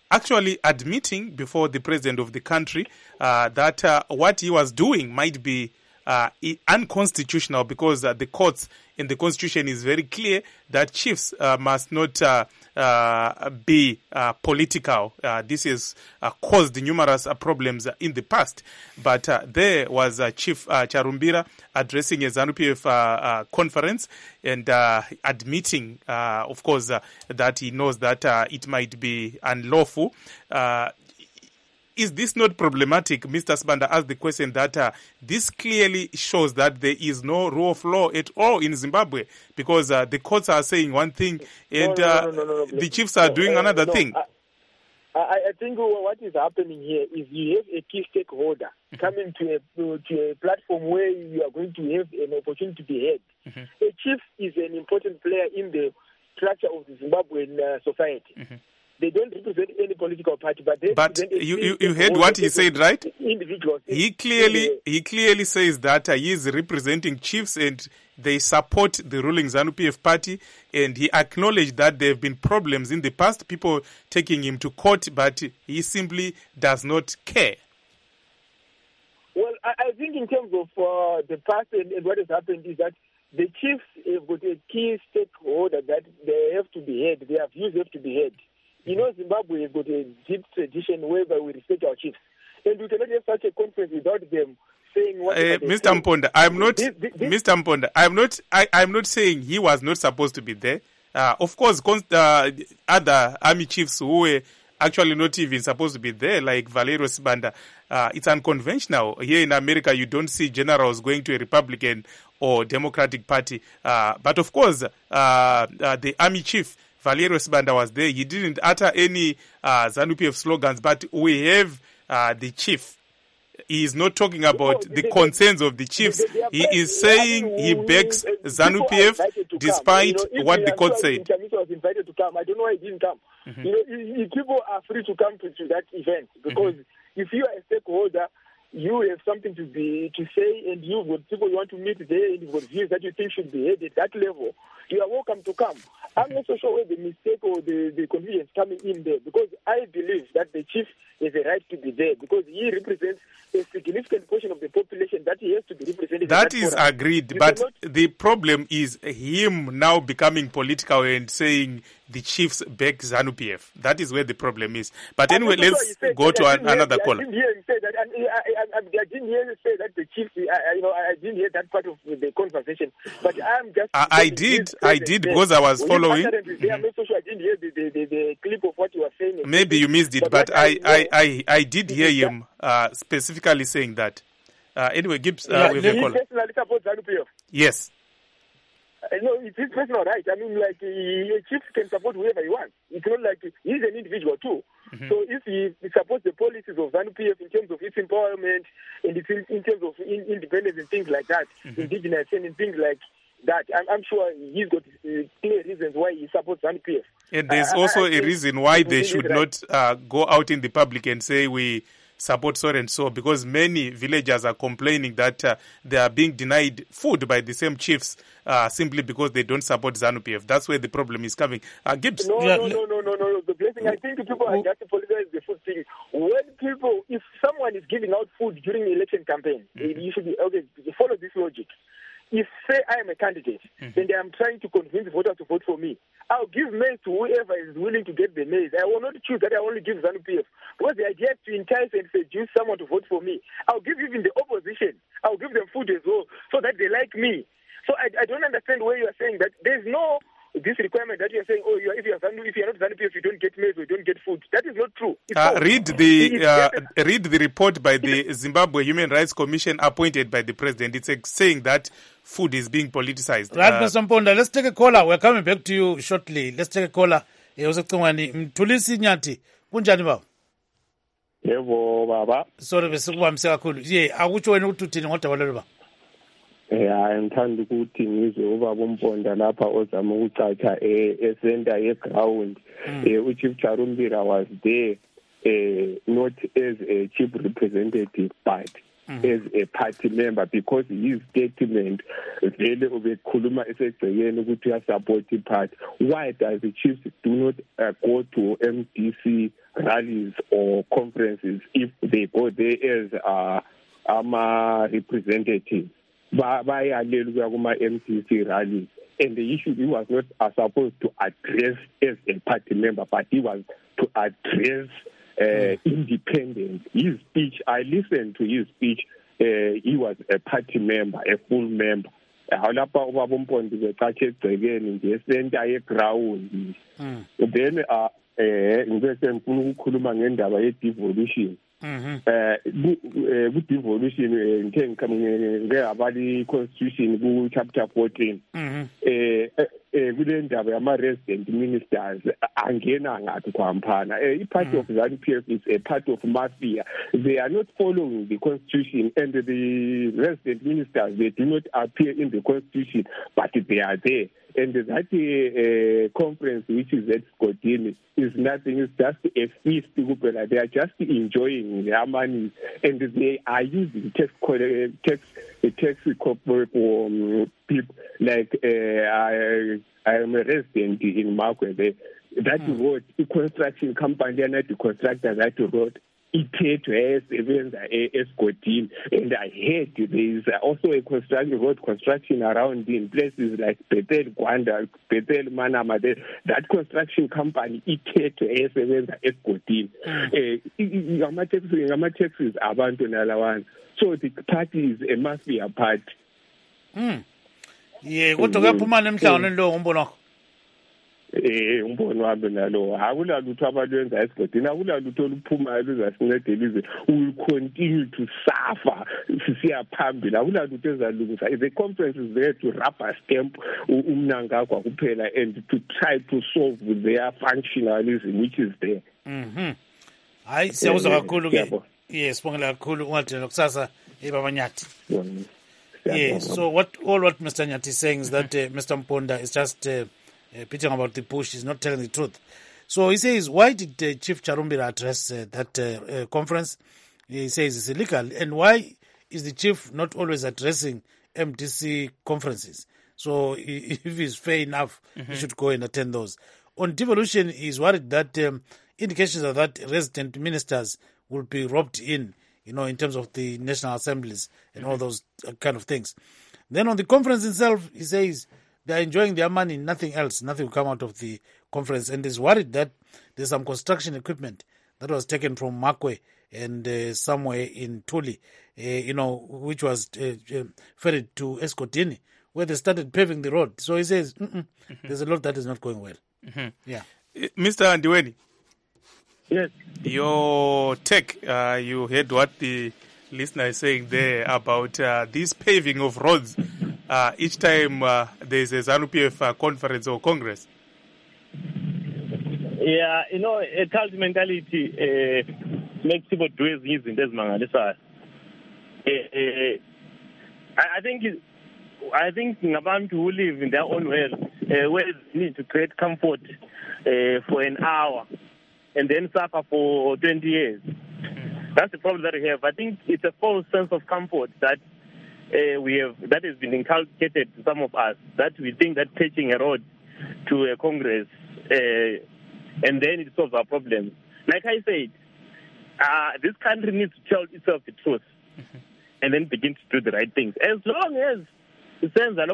actually admitting before the president of the country uh, that uh, what he was doing might be uh, unconstitutional, because uh, the courts in the constitution is very clear that chiefs uh, must not uh, uh, be uh, political. Uh, this has uh, caused numerous uh, problems in the past. But uh, there was uh, Chief uh, Charumbira addressing a ZANU P F uh, uh, conference and uh, admitting, uh, of course, uh, that he knows that uh, it might be unlawful. Uh, Is this not problematic? Mister Sibanda asked the question that uh, this clearly shows that there is no rule of law at all in Zimbabwe, because uh, the courts are saying one thing and no, no, uh, no, no, no, no, no, the chiefs are no, doing uh, another no, thing. I, I, I think what is happening here is you have a key stakeholder mm-hmm. coming to a, to a platform where you are going to have an opportunity to be heard. Mm-hmm. A chief is an important player in the structure of the Zimbabwean uh, society. Mm-hmm. They don't represent any political party, but they but represent you, you, you heard what he said, right? Individuals. He clearly he clearly says that uh, he is representing chiefs and they support the ruling ZANU P F party, and he acknowledged that there have been problems in the past, people taking him to court, but he simply does not care. Well, I, I think in terms of uh, the past and, and what has happened is that the chiefs have got a key stakeholder that they have to be heard, their views have to be heard. You know, Zimbabwe has got a deep tradition whereby we respect our chiefs. And we cannot have such a conference without them saying what uh, Mister Mponda, I'm not this, this, this, Mister Mponda, I'm not I, I'm not saying he was not supposed to be there. Uh, of course, uh, other army chiefs who were actually not even supposed to be there, like Valerio Sibanda. Uh, it's unconventional. Here in America, you don't see generals going to a Republican or Democratic party. Uh, but of course, uh, uh, the army chief, Valerio Sibanda, was there. He didn't utter any uh, ZANU P F slogans, but we have uh, the chief. He is not talking about no, the, the concerns of the chiefs. The, the, the he is saying he begs ZANU P F despite you know, what the court said. Was invited to come. I don't know why he didn't come. Mm-hmm. You know, people are free to come to, to that event, because mm-hmm. if you are a stakeholder, you have something to be to say, and you've got people you want to meet there, and you've got views that you think should be heard at that level. You are welcome to come. I'm not so sure where the mistake or the, the confusion is coming in there, because I believe that the chief has a right to be there, because he represents a significant portion of the population that he has to be represented. That, that is forum. agreed, You but cannot... the problem is him now becoming political and saying the chiefs beg ZANU P F. That is where the problem is. But anyway, let's go to an, another caller. I didn't hear him say that. And I, I, I, I didn't hear him say that the chiefs. I, you know, I didn't hear that part of the conversation. But I'm just. I, I did. I did there. Because I was when following. Mm-hmm. I'm not so sure. I didn't hear the, the, the, the clip of what you were saying. Maybe you missed it, but, but I, I, I, I did hear him uh, specifically saying that. Uh, anyway, Gibbs, uh, yeah, we have a caller. Personally support ZANU P F. Yes. Uh, no, it's his personal right. I mean, like, he, a chief can support whoever he wants. It's not like he's an individual too. Mm-hmm. So if he, he supports the policies of ZANU P F in terms of its empowerment and its in, in terms of in, independence and things like that, mm-hmm. indigenous and things like that, I'm, I'm sure he's got uh, clear reasons why he supports ZANU P F. And there's uh, also I, I a reason why they should right. not uh, go out in the public and say we support so and so, because many villagers are complaining that uh, they are being denied food by the same chiefs uh, simply because they don't support ZANU P F. That's where the problem is coming. Uh, Gibbs? No, no, no, no, no, no. The blessing, I think people are just politicize the food thing. When people, if someone is giving out food during the election campaign, mm-hmm. you should be, okay, follow this logic. If, say, I am a candidate, mm-hmm. and I'm trying to convince voters to vote for me, I'll give maize to whoever is willing to get the maize. I will not choose that I only give ZANU P F. Because the idea is to entice and seduce someone to vote for me. I'll give even the opposition. I'll give them food as well, so that they like me. So I, I don't understand where you are saying that there's no this requirement that you are saying, oh, you are, if you are ZANU, if you are not ZANU P F, you don't get maize or you don't get food. That is not true. Uh, read the uh, read the report by the Zimbabwe Human Rights Commission appointed by the president. It's uh, saying that food is being politicized. Right, uh, Mister Mponda, let's take a caller. We're coming back to you shortly. Let's take a caller. Mthulisi Nyathi, kunjani baba? Yebo baba. Sorry besikubamse kakhulu. Ye, akutsho wena ukuthi uthini ngodaba lolu baba? Eh, ngithanda ukuthi ngizwe ubaba uMponda lapha ozama ukucatsha eh center ye ground. Eh uChief Charumbira was there, eh not as a chief representative, but mm. as a party member, because his statement vele ubekhuluma esegcekeni ukuthi uyasupport i-party. Why does the chiefs do not uh, go to M D C rallies or conferences if they go there as uh, ama representatives? Bayalela ukuya kuma M D C rallies. And the issue, he was not uh, supposed to address as a party member, but he was to address uh, independence. His speech, I listened to his speech, uh, he was a party member, a full member. Lapha ubaba uMpondo becatshe egcekeni nje center yeground. Then uh eh ngibese ngifuna ukukhuluma ngendaba ye devolution. Mhm. Eh ku devolution ngithe ngiyabali constitution ku chapter fourteen. Mhm. Eh eh kule ndaba yama resident ministers angena ngathi kwaMphana. Eh i-party of ZANU-P F is a part of mafia. They are not following the constitution, and the resident ministers, they do not appear in the constitution, but they are there. And that uh, conference, which is at Scotland, is nothing. It's just a feast. They are just enjoying their money, and they are using tax tax tax for um, people. Like uh, I, I am a resident in Marquette. That mm. road, the construction company, they are not the constructor that road. It events escorting, and I heard there is also a construction road construction around in places like Bethel, Gwanda, Bethel, Manama. That construction company it events escorting. Yama taxes, Yama taxes abandoned one. So the party is a mafia party. Hmm. Yeah. What to get Puman and Town and Low eh umbono wami nalo akula lutho abalwenza esigodi akula lutho oluphuma elizasincede lize will continue to suffer sisiya phambili akula lutho ezalungisa. The conference is there to rubber stamp uMnangagwa kuphela and to try to solve their functionalism which is there. Mhm. Hayi siyawuzwa kakhulu ke. Yes, sibongela kakhulu ungathina kusasa eBaba Nyathi. Yeah, so what all what Mister Nyathi is saying is that uh, Mister Mponda is just uh, Uh, pitching about the bush, is not telling the truth. So he says, why did uh, Chief Charumbira address uh, that uh, uh, conference? He says it's illegal. And why is the chief not always addressing M D C conferences? So if it's fair enough, mm-hmm. he should go and attend those. On devolution, he's worried that um, indications are that resident ministers will be robbed in, you know, in terms of the national assemblies and mm-hmm. all those kind of things. Then on the conference itself, he says, they're enjoying their money, nothing else, nothing will come out of the conference. And is worried that there's some construction equipment that was taken from Makwe and uh, somewhere in Tuli, uh, you know, which was uh, uh, ferried to Escotini, where they started paving the road. So he says, mm-mm, mm-hmm. there's a lot that is not going well. Mm-hmm. Yeah. Uh, Mister Andiweni. Yes. Your take, uh, you heard what the listener is saying there about uh, this paving of roads. Uh, each time uh, there's a ZANU-P F uh, conference or congress. Yeah, you know, a cult mentality uh, makes people do things in this manner. Uh, I think I think Ngabantu who live in their own world, uh, where they need to create comfort uh, for an hour and then suffer for twenty years. That's the problem that we have. I think it's a false sense of comfort that Uh, we have that has been inculcated to some of us, that we think that taking a road to a congress uh, and then it solves our problems. Like I said, uh, this country needs to tell itself the truth mm-hmm. and then begin to do the right things. As long as it sends and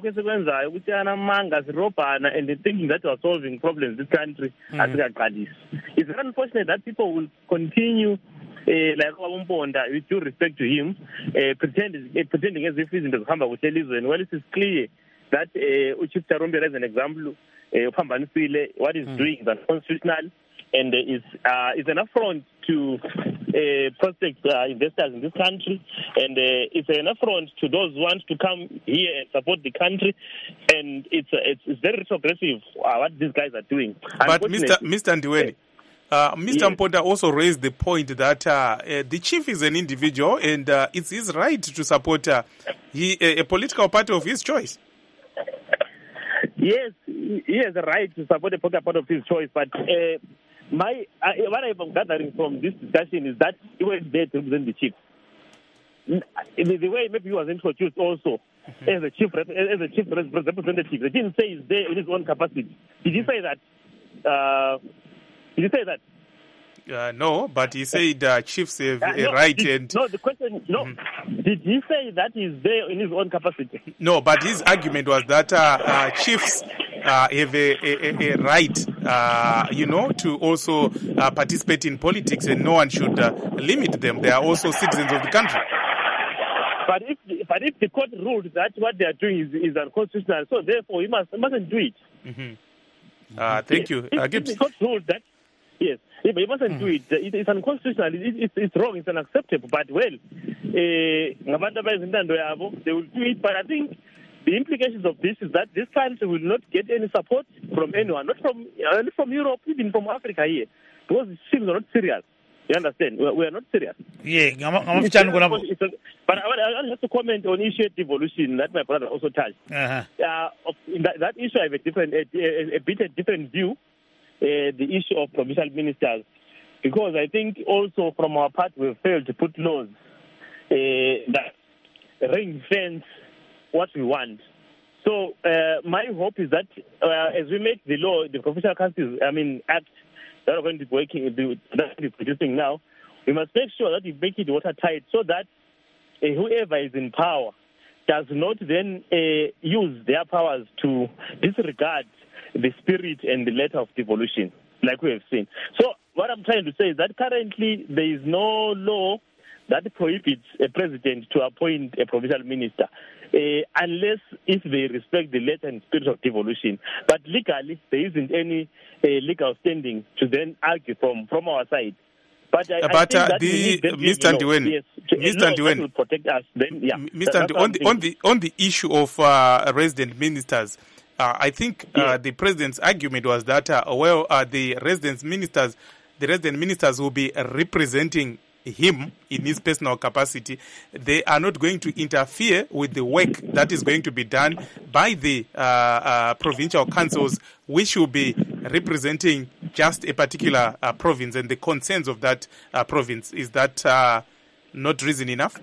thinking that we are solving problems in this country, mm-hmm. it's unfortunate that people will continue Uh, like Mponda, with due respect to him, uh, pretending, uh, pretending as if he's in the Hamba with Elizabeth. Well, it is clear that uh, Chief Charumbira, as an example, uh, what he's mm. doing is unconstitutional and uh, is uh, is an affront to uh, prospect uh, investors in this country, and uh, it's an affront to those who want to come here and support the country, and it's uh, it's, it's very retrogressive uh, what these guys are doing. But Mister Mister Ndiweni, Uh, Mister Yes. Mponda also raised the point that uh, uh, the chief is an individual and uh, it's his right to support uh, he, a, a political party of his choice. Yes, he has a right to support a political party of his choice, but uh, my uh, what I'm gathering from this discussion is that he was there to represent the chief. the, the way maybe he was introduced also mm-hmm. as a chief rep, as a chief representative, they didn't say he's there in his own capacity. Did he say that? Uh, did he say that? Uh, no, but he said uh, chiefs have uh, a no, right did, and... No, the question, no. Mm-hmm. Did he say that he's there in his own capacity? No, but his argument was that uh, uh, chiefs uh, have a, a, a right, uh, you know, to also uh, participate in politics, and no one should uh, limit them. They are also citizens of the country. But if but if the court ruled that what they are doing is, is unconstitutional, so therefore he must mustn't do it. Mm-hmm. Uh, thank you. If, uh, if the court ruled that, yes, yeah, but he mustn't mm-hmm. do it. it. It's unconstitutional. It, it, it's wrong. It's unacceptable. But well, they will do it. But I think the implications of this is that this country will not get any support from anyone, not from uh, not from Europe, even from Africa here, because the things are not serious. You understand? We are, we are not serious. Yeah, but I, I have to comment on issue of devolution that my brother also touched. Uh-huh. Uh, of, in that, that issue, I have a different, a, a, a bit a different view. Uh, the issue of provincial ministers, because I think also from our part we've failed to put laws uh, that ring fence what we want. So uh, my hope is that uh, as we make the law, the provincial councils, I mean, act that are going to be working, that we're producing now, we must make sure that we make it watertight so that uh, whoever is in power does not then uh, use their powers to disregard the spirit and the letter of devolution, like we have seen. So what I'm trying to say is that currently there is no law that prohibits a president to appoint a provincial minister, uh, unless if they respect the letter and spirit of devolution. But legally, there isn't any uh, legal standing to then argue from, from our side. But, I, but I uh, that the Mister Ndiweni, yes, Mister Ndiweni, will protect us. Then, yeah, Mister Ndiweni, on the on the on the issue of uh, resident ministers, uh, I think uh, yeah. the president's argument was that uh, well, uh, the resident ministers, the resident ministers will be representing him in his personal capacity. They are not going to interfere with the work that is going to be done by the uh, uh, provincial councils, which will be representing just a particular uh, province and the concerns of that uh, province. Is that uh, not reason enough?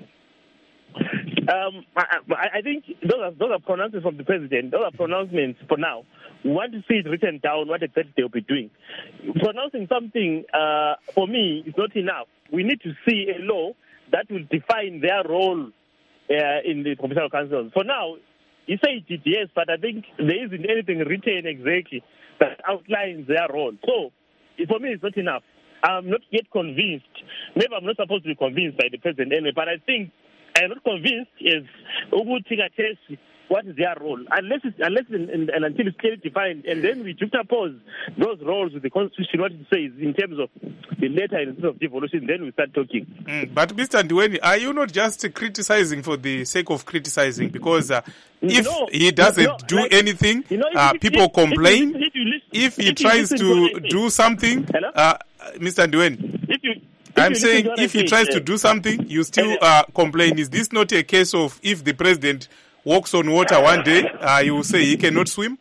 Um, I, I think those are, those are pronouncements from the president. Those are pronouncements for now. We want to see it written down, what exactly they'll be doing. Pronouncing something, uh, for me, is not enough. We need to see a law that will define their role uh, in the provincial councils. For now, he said it, yes, but I think there isn't anything written exactly that outlines their role. So, for me, it's not enough. I'm not yet convinced. Maybe I'm not supposed to be convinced by the president anyway, but I think I'm not convinced is what is their role, unless it's, unless and, and, and until it's clearly defined, and then we juxtapose those roles with the Constitution, what it says in terms of the letter and terms of devolution, then we start talking. Mm, but Mister Ndiweni, are you not just criticizing for the sake of criticizing? Because uh, if no, he doesn't no, do like, anything, you know, if, uh, people if, complain. If, if, you listen, if he if tries to, to do something, uh, Mister Ndiweni, if you I'm saying if he tries to do something, you still uh, complain. Is this not a case of if the president walks on water one day, uh, you will say he cannot swim?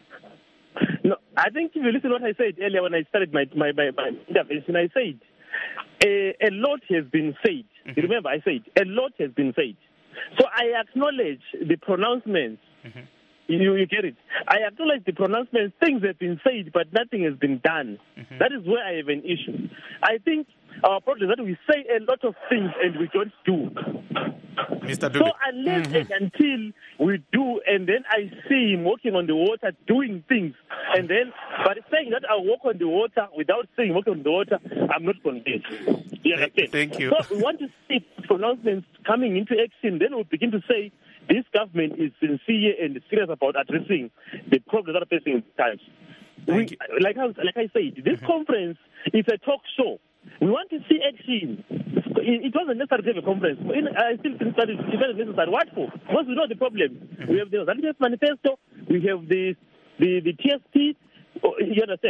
No, I think if you listen to what I said earlier when I started my, my, my, my intervention, I said a, a lot has been said. Mm-hmm. Remember, I said a lot has been said. So I acknowledge the pronouncements. Mm-hmm. You, you get it? I acknowledge the pronouncements. Things have been said, but nothing has been done. Mm-hmm. That is where I have an issue. I think our problem is that we say a lot of things and we don't do. Mister So unless mm-hmm. and until we do, and then I see him walking on the water, doing things, and then, but saying that I'll walk on the water without saying walk on the water, I'm not convinced. You understand? Thank you. So we want to see pronouncements coming into action, then we'll begin to say this government is sincere and serious about addressing the problems that are facing in times. We, like, I, like I said, this mm-hmm. conference is a talk show. We want to see action. It wasn't necessary to have a conference. I still think that it's necessary. What for? Because we know the problem. Mm-hmm. We have the Zambia manifesto. We have the the, the T S P. You understand?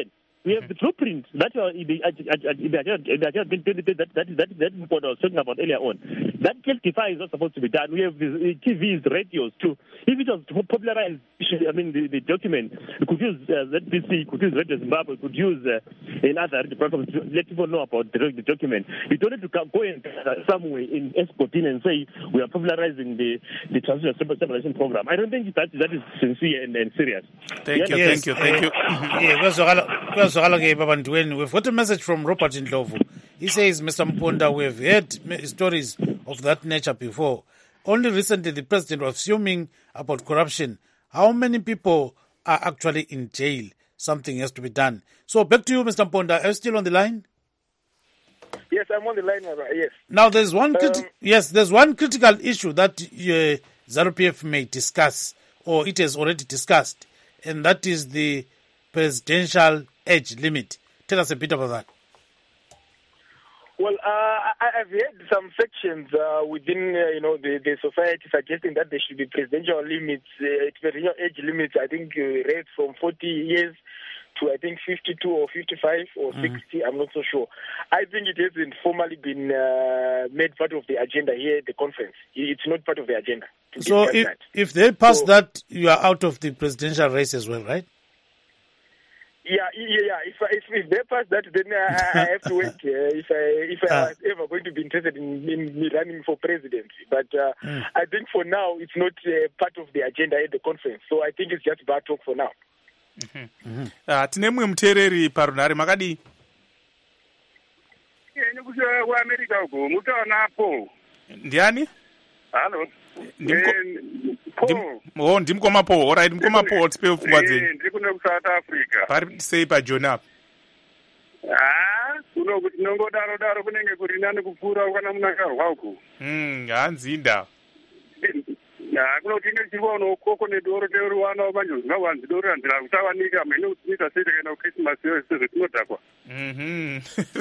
We have the blueprint that uh, the, uh, uh, the, uh, the, uh, that, that, that, that report I was talking about earlier on. That Keltify is not supposed to be done. We have the T Vs, radios too. If it was to popularize, I mean, the, the document, we could use uh, Z B C, could use Radio Zimbabwe, could use uh, another platform to let people know about the, the document. You don't need to go in uh, somewhere in Escotine and say we are popularizing the, the transition stabilization program. I don't think that that is sincere and, and serious. Thank you, Yes. thank you, thank you. Yeah, kuyazwakala ke babantweni. We've got a message from Robert Ndlovu. He says, Mister Mponda, we have heard stories of that nature before. Only recently the president was fuming about corruption. How many people are actually in jail? Something has to be done. So back to you, Mister Mponda. Are you still on the line? Yes, I'm on the line, uh, yes. Now there's one criti- Um, yes, there's one critical issue that uh, ZANU P F may discuss, or it has already discussed, and that is the presidential age limit. Tell us a bit about that. Well, uh, I, I've heard some sections uh, within, uh, you know, the, the society suggesting that there should be presidential limits, uh, presidential age limits. I think uh, rates from forty years to I think fifty-two or fifty-five or mm. sixty. I'm not so sure. I think it hasn't formally been uh, made part of the agenda here at the conference. It's not part of the agenda. So if that. if they pass so, that, you are out of the presidential race as well, right? Yeah, yeah, yeah. If if, if they pass that, then I, I have to wait. Uh, if I if I uh, was ever going to be interested in, in me running for president, but uh, mm. I think for now it's not uh, part of the agenda at the conference. So I think it's just bad talk for now. Tine mumwe muteereri parunhare makadii? America uko mutaonapo. Ndiani? Hello. Oh, ndimukoma Paul. Alright, ndimukoma Paul tipe pfungwa dzenyu. Eh, ndikune ku South Africa. Pari sei pa Jonah? Ah, kuno kuti nongodaro daro kunenge kuri nani kupfura kana munakarwa uko. Mm, hanzinda. Ya, kuno tinge chibono ukoko nedoro teori wana manje ngawanzi doro andira utawanika mene utsita sete kana Christmas yose zvetinodakwa. Mhm.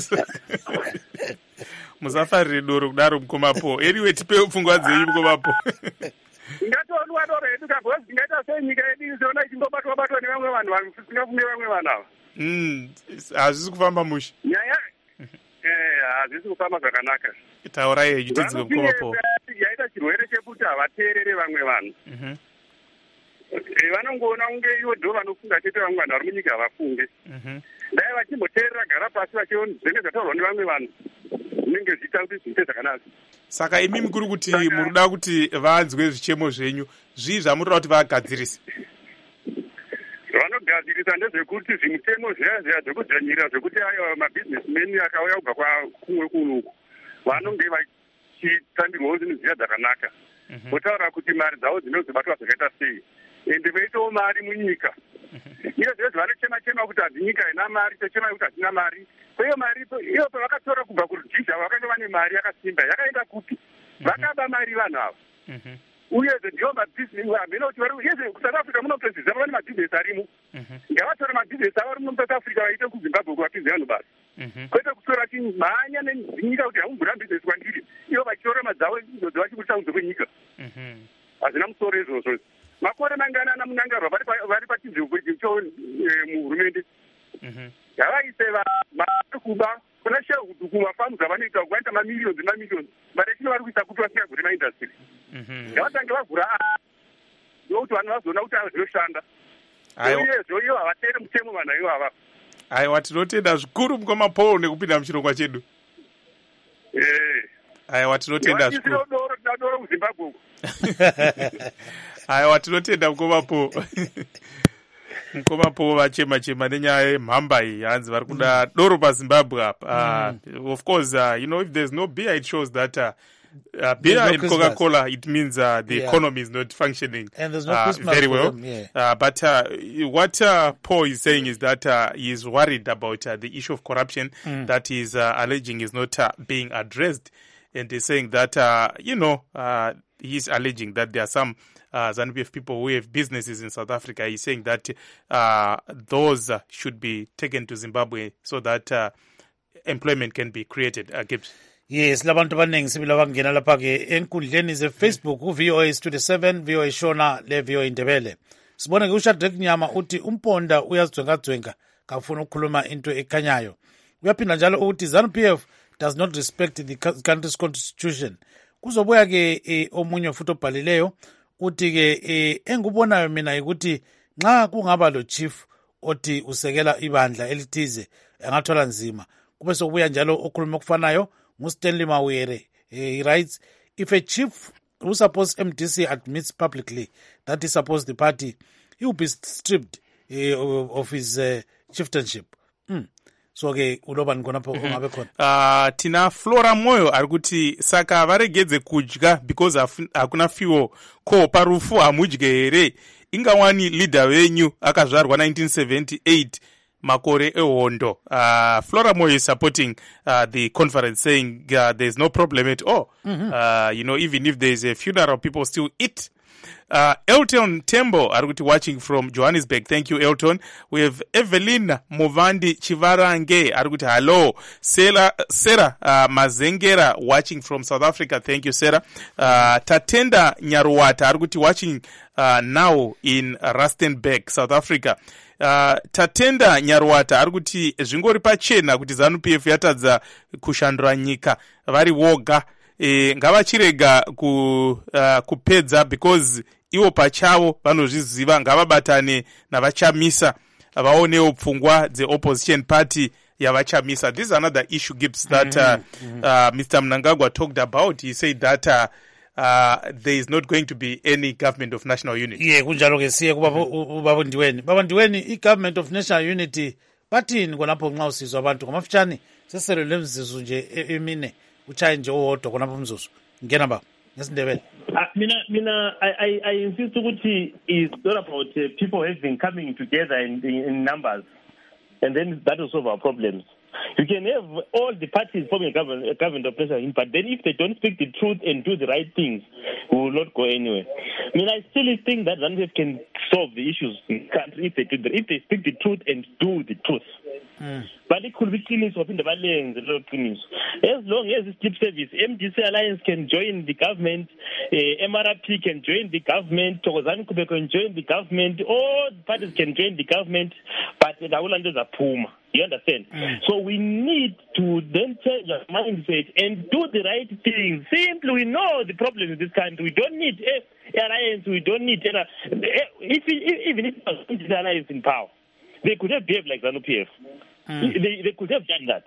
Musafarire doro kudaro mukoma Paul. Anyway, tipe pfungwa dzenyu mukoma Paul. Ngatoonwa doro yedu kabva zingaita senyika yedu izona ichingobatwa batwa nevamwe vanhu vasingafume vamwe vanhu ava. Mm, hazvisi kufamba mushe. Nyaya eh hazvisi kufamba zvakanaka. Taurai henyu tidzike mukoma Paul. Yaita chirwere chekuti havateerere vamwe vanhu. Mhm. Vanongoona kunge ivo ndo vanofunga chete vamwe vanhu vari munyika havafunge. Mhm. Dai vachimboteerera gara pasi vachiona zvinenge zvataurwa nevamwe vanhu zvinenge zviita kuti zviite zvakanaka. Saka imi mukuru kuti muruda kuti vanzwe zvichemo zvenyu zvii zvamurida kuti vagadzirise? Vanogadzirisa ndezvekuti zvimutemo zviya zviya zvekudzvanyira zvekuti ayo mabhizinesimeni akauya kubva kumwe kunuku vanonge vachitambirwawo zvinhu zviya zvakanaka votaura kuti mari dzavo dzinozobatwa zvakaita sei ende veitawo mari munyika. Iyo zviro zvavanochema chema kuti hadzinyika haina mari tochema kuti hadzina mari kweiyo mari iyo pavakatora kubva kurudhizha vakanga vane mari yakasimba yakaenda kuti vakaba mari vanhu ava uyezve ndiwo mabhizinesi hamena kuti vari uyezve kusouth africa muno president vane mabhizinesi arimo ngavatora mabhizinesi avo muno south africa vaite kuzimbabwe kuvapinzi vanhu basi kwete kutora chimhanya nenyika kuti hamubvura bhizinesi kwandiri ivo vachitora madzavo izvozvo vachibudisa kunze kwenyika hazvina musoro izvozvo. Makore manganana munangarwa vari pachizviko muhurumende ngavaise vari kuba kuna shehudu kumafamu dzavanoita kuvaita mamiliyoni mamiliyoni mari yechino vari kuisa kuti vasingagure maindastry ngavatange vavhura ndokuti vanhu vazoona kuti zvinoshanda uyezvo ivo havateere mutemo vanhu aivo ava. Aiwa, tinotenda zvikuru mukoma Paul nekupinda muchirongwa chedu. Aiwa, tinotenda zvikuru. Tinadoro kuZimbabwe uko. Aiwa, tinotenda mukoma Paul. Mukoma Paul vachema chema nenyaya yemhamba iyi hanzi vari kuda doro paZimbabwe apa. Uh, of course, uh, you know, if there's no beer, it shows that uh, Uh, beer no and Coca-Cola, it means uh, the yeah. economy is not functioning and there's no uh, very well. Them, yeah. uh, but uh, what uh, Paul is saying is that uh, he is worried about uh, the issue of corruption mm. that he is uh, alleging is not uh, being addressed. And he's saying that, uh, you know, uh, he's alleging that there are some uh, ZANU P F people who have businesses in South Africa. He's saying that uh, those uh, should be taken to Zimbabwe so that uh, employment can be created. Uh, Yes, labantu abaningi sibila bangena lapha ke enkundleni ze-Facebook u-V O A Studio seven, V O A Shona le-V O A Ndebele. Sibone ke uShadrack Nyama uthi umponda uyazidwengadwenga kafuna ukukhuluma into ekhanyayo. Uyaphinda njalo ukuthi ZANU-P F does not respect the country's constitution. Kuzobuya ke eh, omunye futhi obhalileyo uthi ke eh, engubonayo mina ukuthi nxa kungaba lo chief othi usekela ibandla elithize engathola nzima. Kube sokubuya njalo okhuluma okufanayo nguStanley Mawere. He writes, if a chief who suppose M D C admits publicly that he supports the party, he will be stripped uh, of his uh, chieftainship. Mm. So ke uloba ngonapho ungabe khona. Ah tina Flora Moyo ari kuti saka varegedze kudya because hakuna fuel ko parufu hamudye here. Ingawani leader wenyu akazvarwa nineteen seventy-eight makore ehondo. Uh, Flora Moyo is supporting uh, the conference, saying uh, there's no problem at all. Mm-hmm. Uh, you know, even if there's a funeral, people still eat. Uh, Elton Tembo are watching from Johannesburg. Thank you, Elton. We have Evelyn Movandi Chivarange are hello. Sarah, Sarah uh, Mazengera watching from South Africa. Thank you, Sarah. Uh, Tatenda Nyaruwata are watching uh, now in Rustenburg, South Africa. Uh, Tatenda Nyaruwata ari kuti zvingori pachena kuti ZANU-P F yatadza kushandura nyika vari woga e, ngavachirega ku, uh, kupedza because ivo pachavo vanozviziva ngavabatane navachamisa vaonewo pfungwa dzeopposition party yavachamisa. This is another issue Gibbs that uh, uh, Mister Mnangagwa talked about. He said that uh, Uh, there is not going to be any government of national unity. Yeah, kunjalo ke siye kubaba Ndiweni. Baba Ndiweni, i government of national unity bathini konapho nxa usizwa abantu ngamafutshane seselo lemzizu nje emine uchaye nje owodwa konapho umzuzu. Ngena baba ngesindebele. Mina mina I I, I insist ukuthi is not about uh, people having coming together in, in in numbers and then that will solve our problems. You can have all the parties forming a government, a government of national unity, but then if they don't speak the truth and do the right things, we will not go anywhere. I mean, I still think that ZANU-P F can solve the issues in the country if they do the, if they speak the truth and do the truth. Mm. But it could be cleanings of in the Valens, as long as it's deep service, M D C Alliance can join the government, uh, M R P can join the government, Tokozani Kube can join the government, all parties can join the government, but the Ulandas are Puma. You understand? Mm. So we need to then change our mindset and do the right things. Simply, we know the problem in this country. We don't need alliance. We don't need uh, if, if, even if the alliance in power, they could have behaved like ZANU-P F. Mm. They, they could have done that.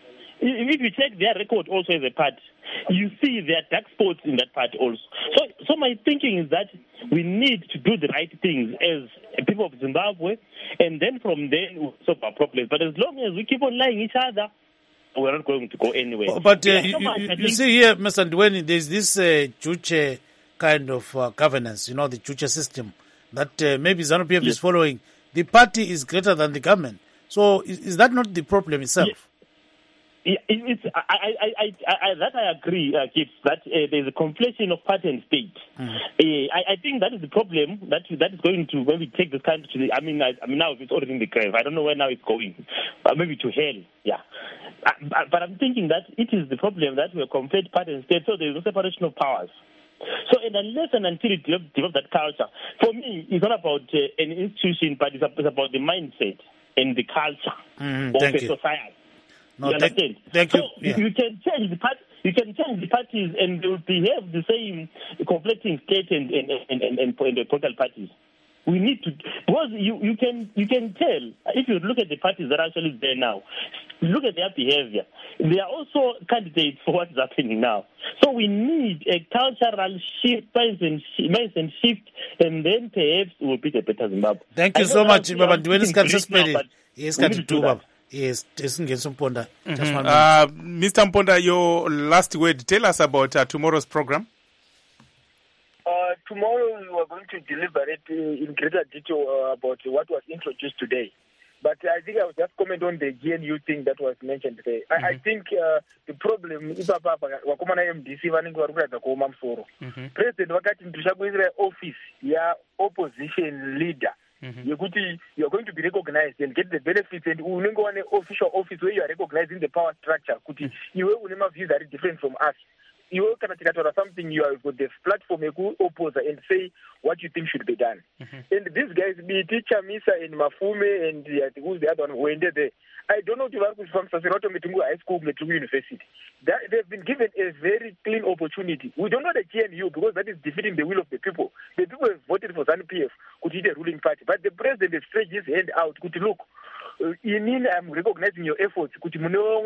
If you check their record also as a party, you see there are dark spots in that party also. So, so my thinking is that we need to do the right things as people of Zimbabwe, and then from there we'll solve our problems. But as long as we keep on lying each other, we're not going to go anywhere. But uh, you, you, you see here, Mister Ndweni, there's this uh, Juche kind of uh, governance, you know, the Juche system that uh, maybe ZANU-P F yes. is following. The party is greater than the government. So is, is that not the problem itself? Yes. Yeah, it's, I, I, I, I, that I agree, uh, Gibbs, that uh, there's a conflation of party and state. Mm-hmm. Uh, I, I think that is the problem that that is going to, when we take this country to the, I mean, I, I mean, now it's already in the grave. I don't know where now it's going. Uh, maybe to hell, yeah. Uh, but I'm thinking that it is the problem that we conflate party and state, so there's no separation of powers. So and unless and until it develops develop that culture, for me, it's not about uh, an institution, but it's about the mindset and the culture mm-hmm. of Thank a you. society. No, you thank, understand? thank so you. Yeah. You can change the part, you can change the parties, and they will behave the same, conflicting state and and and and, and, and the political parties. We need to, because you, you can you can tell if you look at the parties that are actually there now, look at their behavior. They are also candidates for what's happening now. So we need a cultural shift, mindset shift, and then perhaps we will beat a better Zimbabwe. Thank you so much, Baba Ndweni. Yes, can do that. Yes, Mponda. Mm-hmm. Uh, Mister Mponda, your last word. Tell us about uh, tomorrow's program. Uh, tomorrow we are going to deliberate in greater detail uh, about what was introduced today. But I think I will just comment on the G N U thing that was mentioned today. I, mm-hmm. I think uh, the problem is that M D C mm-hmm. President wakati ntushakuisira office ya opposition leader. Mm-hmm. You are going to be recognized and get the benefits, and we go on an official office where you are recognizing the power structure. Kuti you have views that are different from us. you can something, you have got the platform opposer and say what you think should be done. Mm-hmm. And these guys, be teacher Misa and Mafume and uh, who's the other one who ended there. I don't know if you from Sasirato Metungu High School, Metungu University. That, they've been given a very clean opportunity. We don't know the G N U because that is defeating the will of the people. The people have voted for ZANU P F, could be the ruling party. But the president has stretched his hand out, could look. Uh, in I'm recognizing your efforts. Could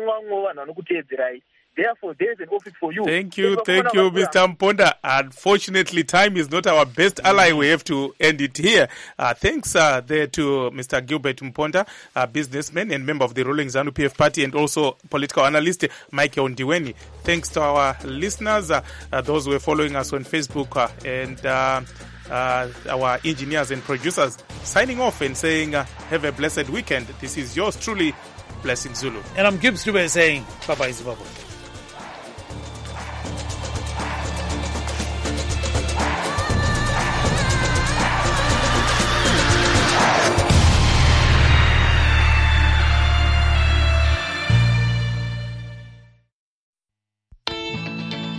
Therefore, there is an office for you. Thank you, thank you, Mister Mponda. Unfortunately, time is not our best ally. We have to end it here. Uh, thanks uh, there to Mister Gilbert Mponda, a businessman and member of the ruling ZANU P F party, and also political analyst Michael Ndiweni. Thanks to our listeners, uh, uh, those who are following us on Facebook, uh, and uh, uh, our engineers and producers, signing off and saying, uh, have a blessed weekend. This is yours truly, Blessing Zulu. And I'm Gibbs Dube saying, bye-bye, Zimbabwe.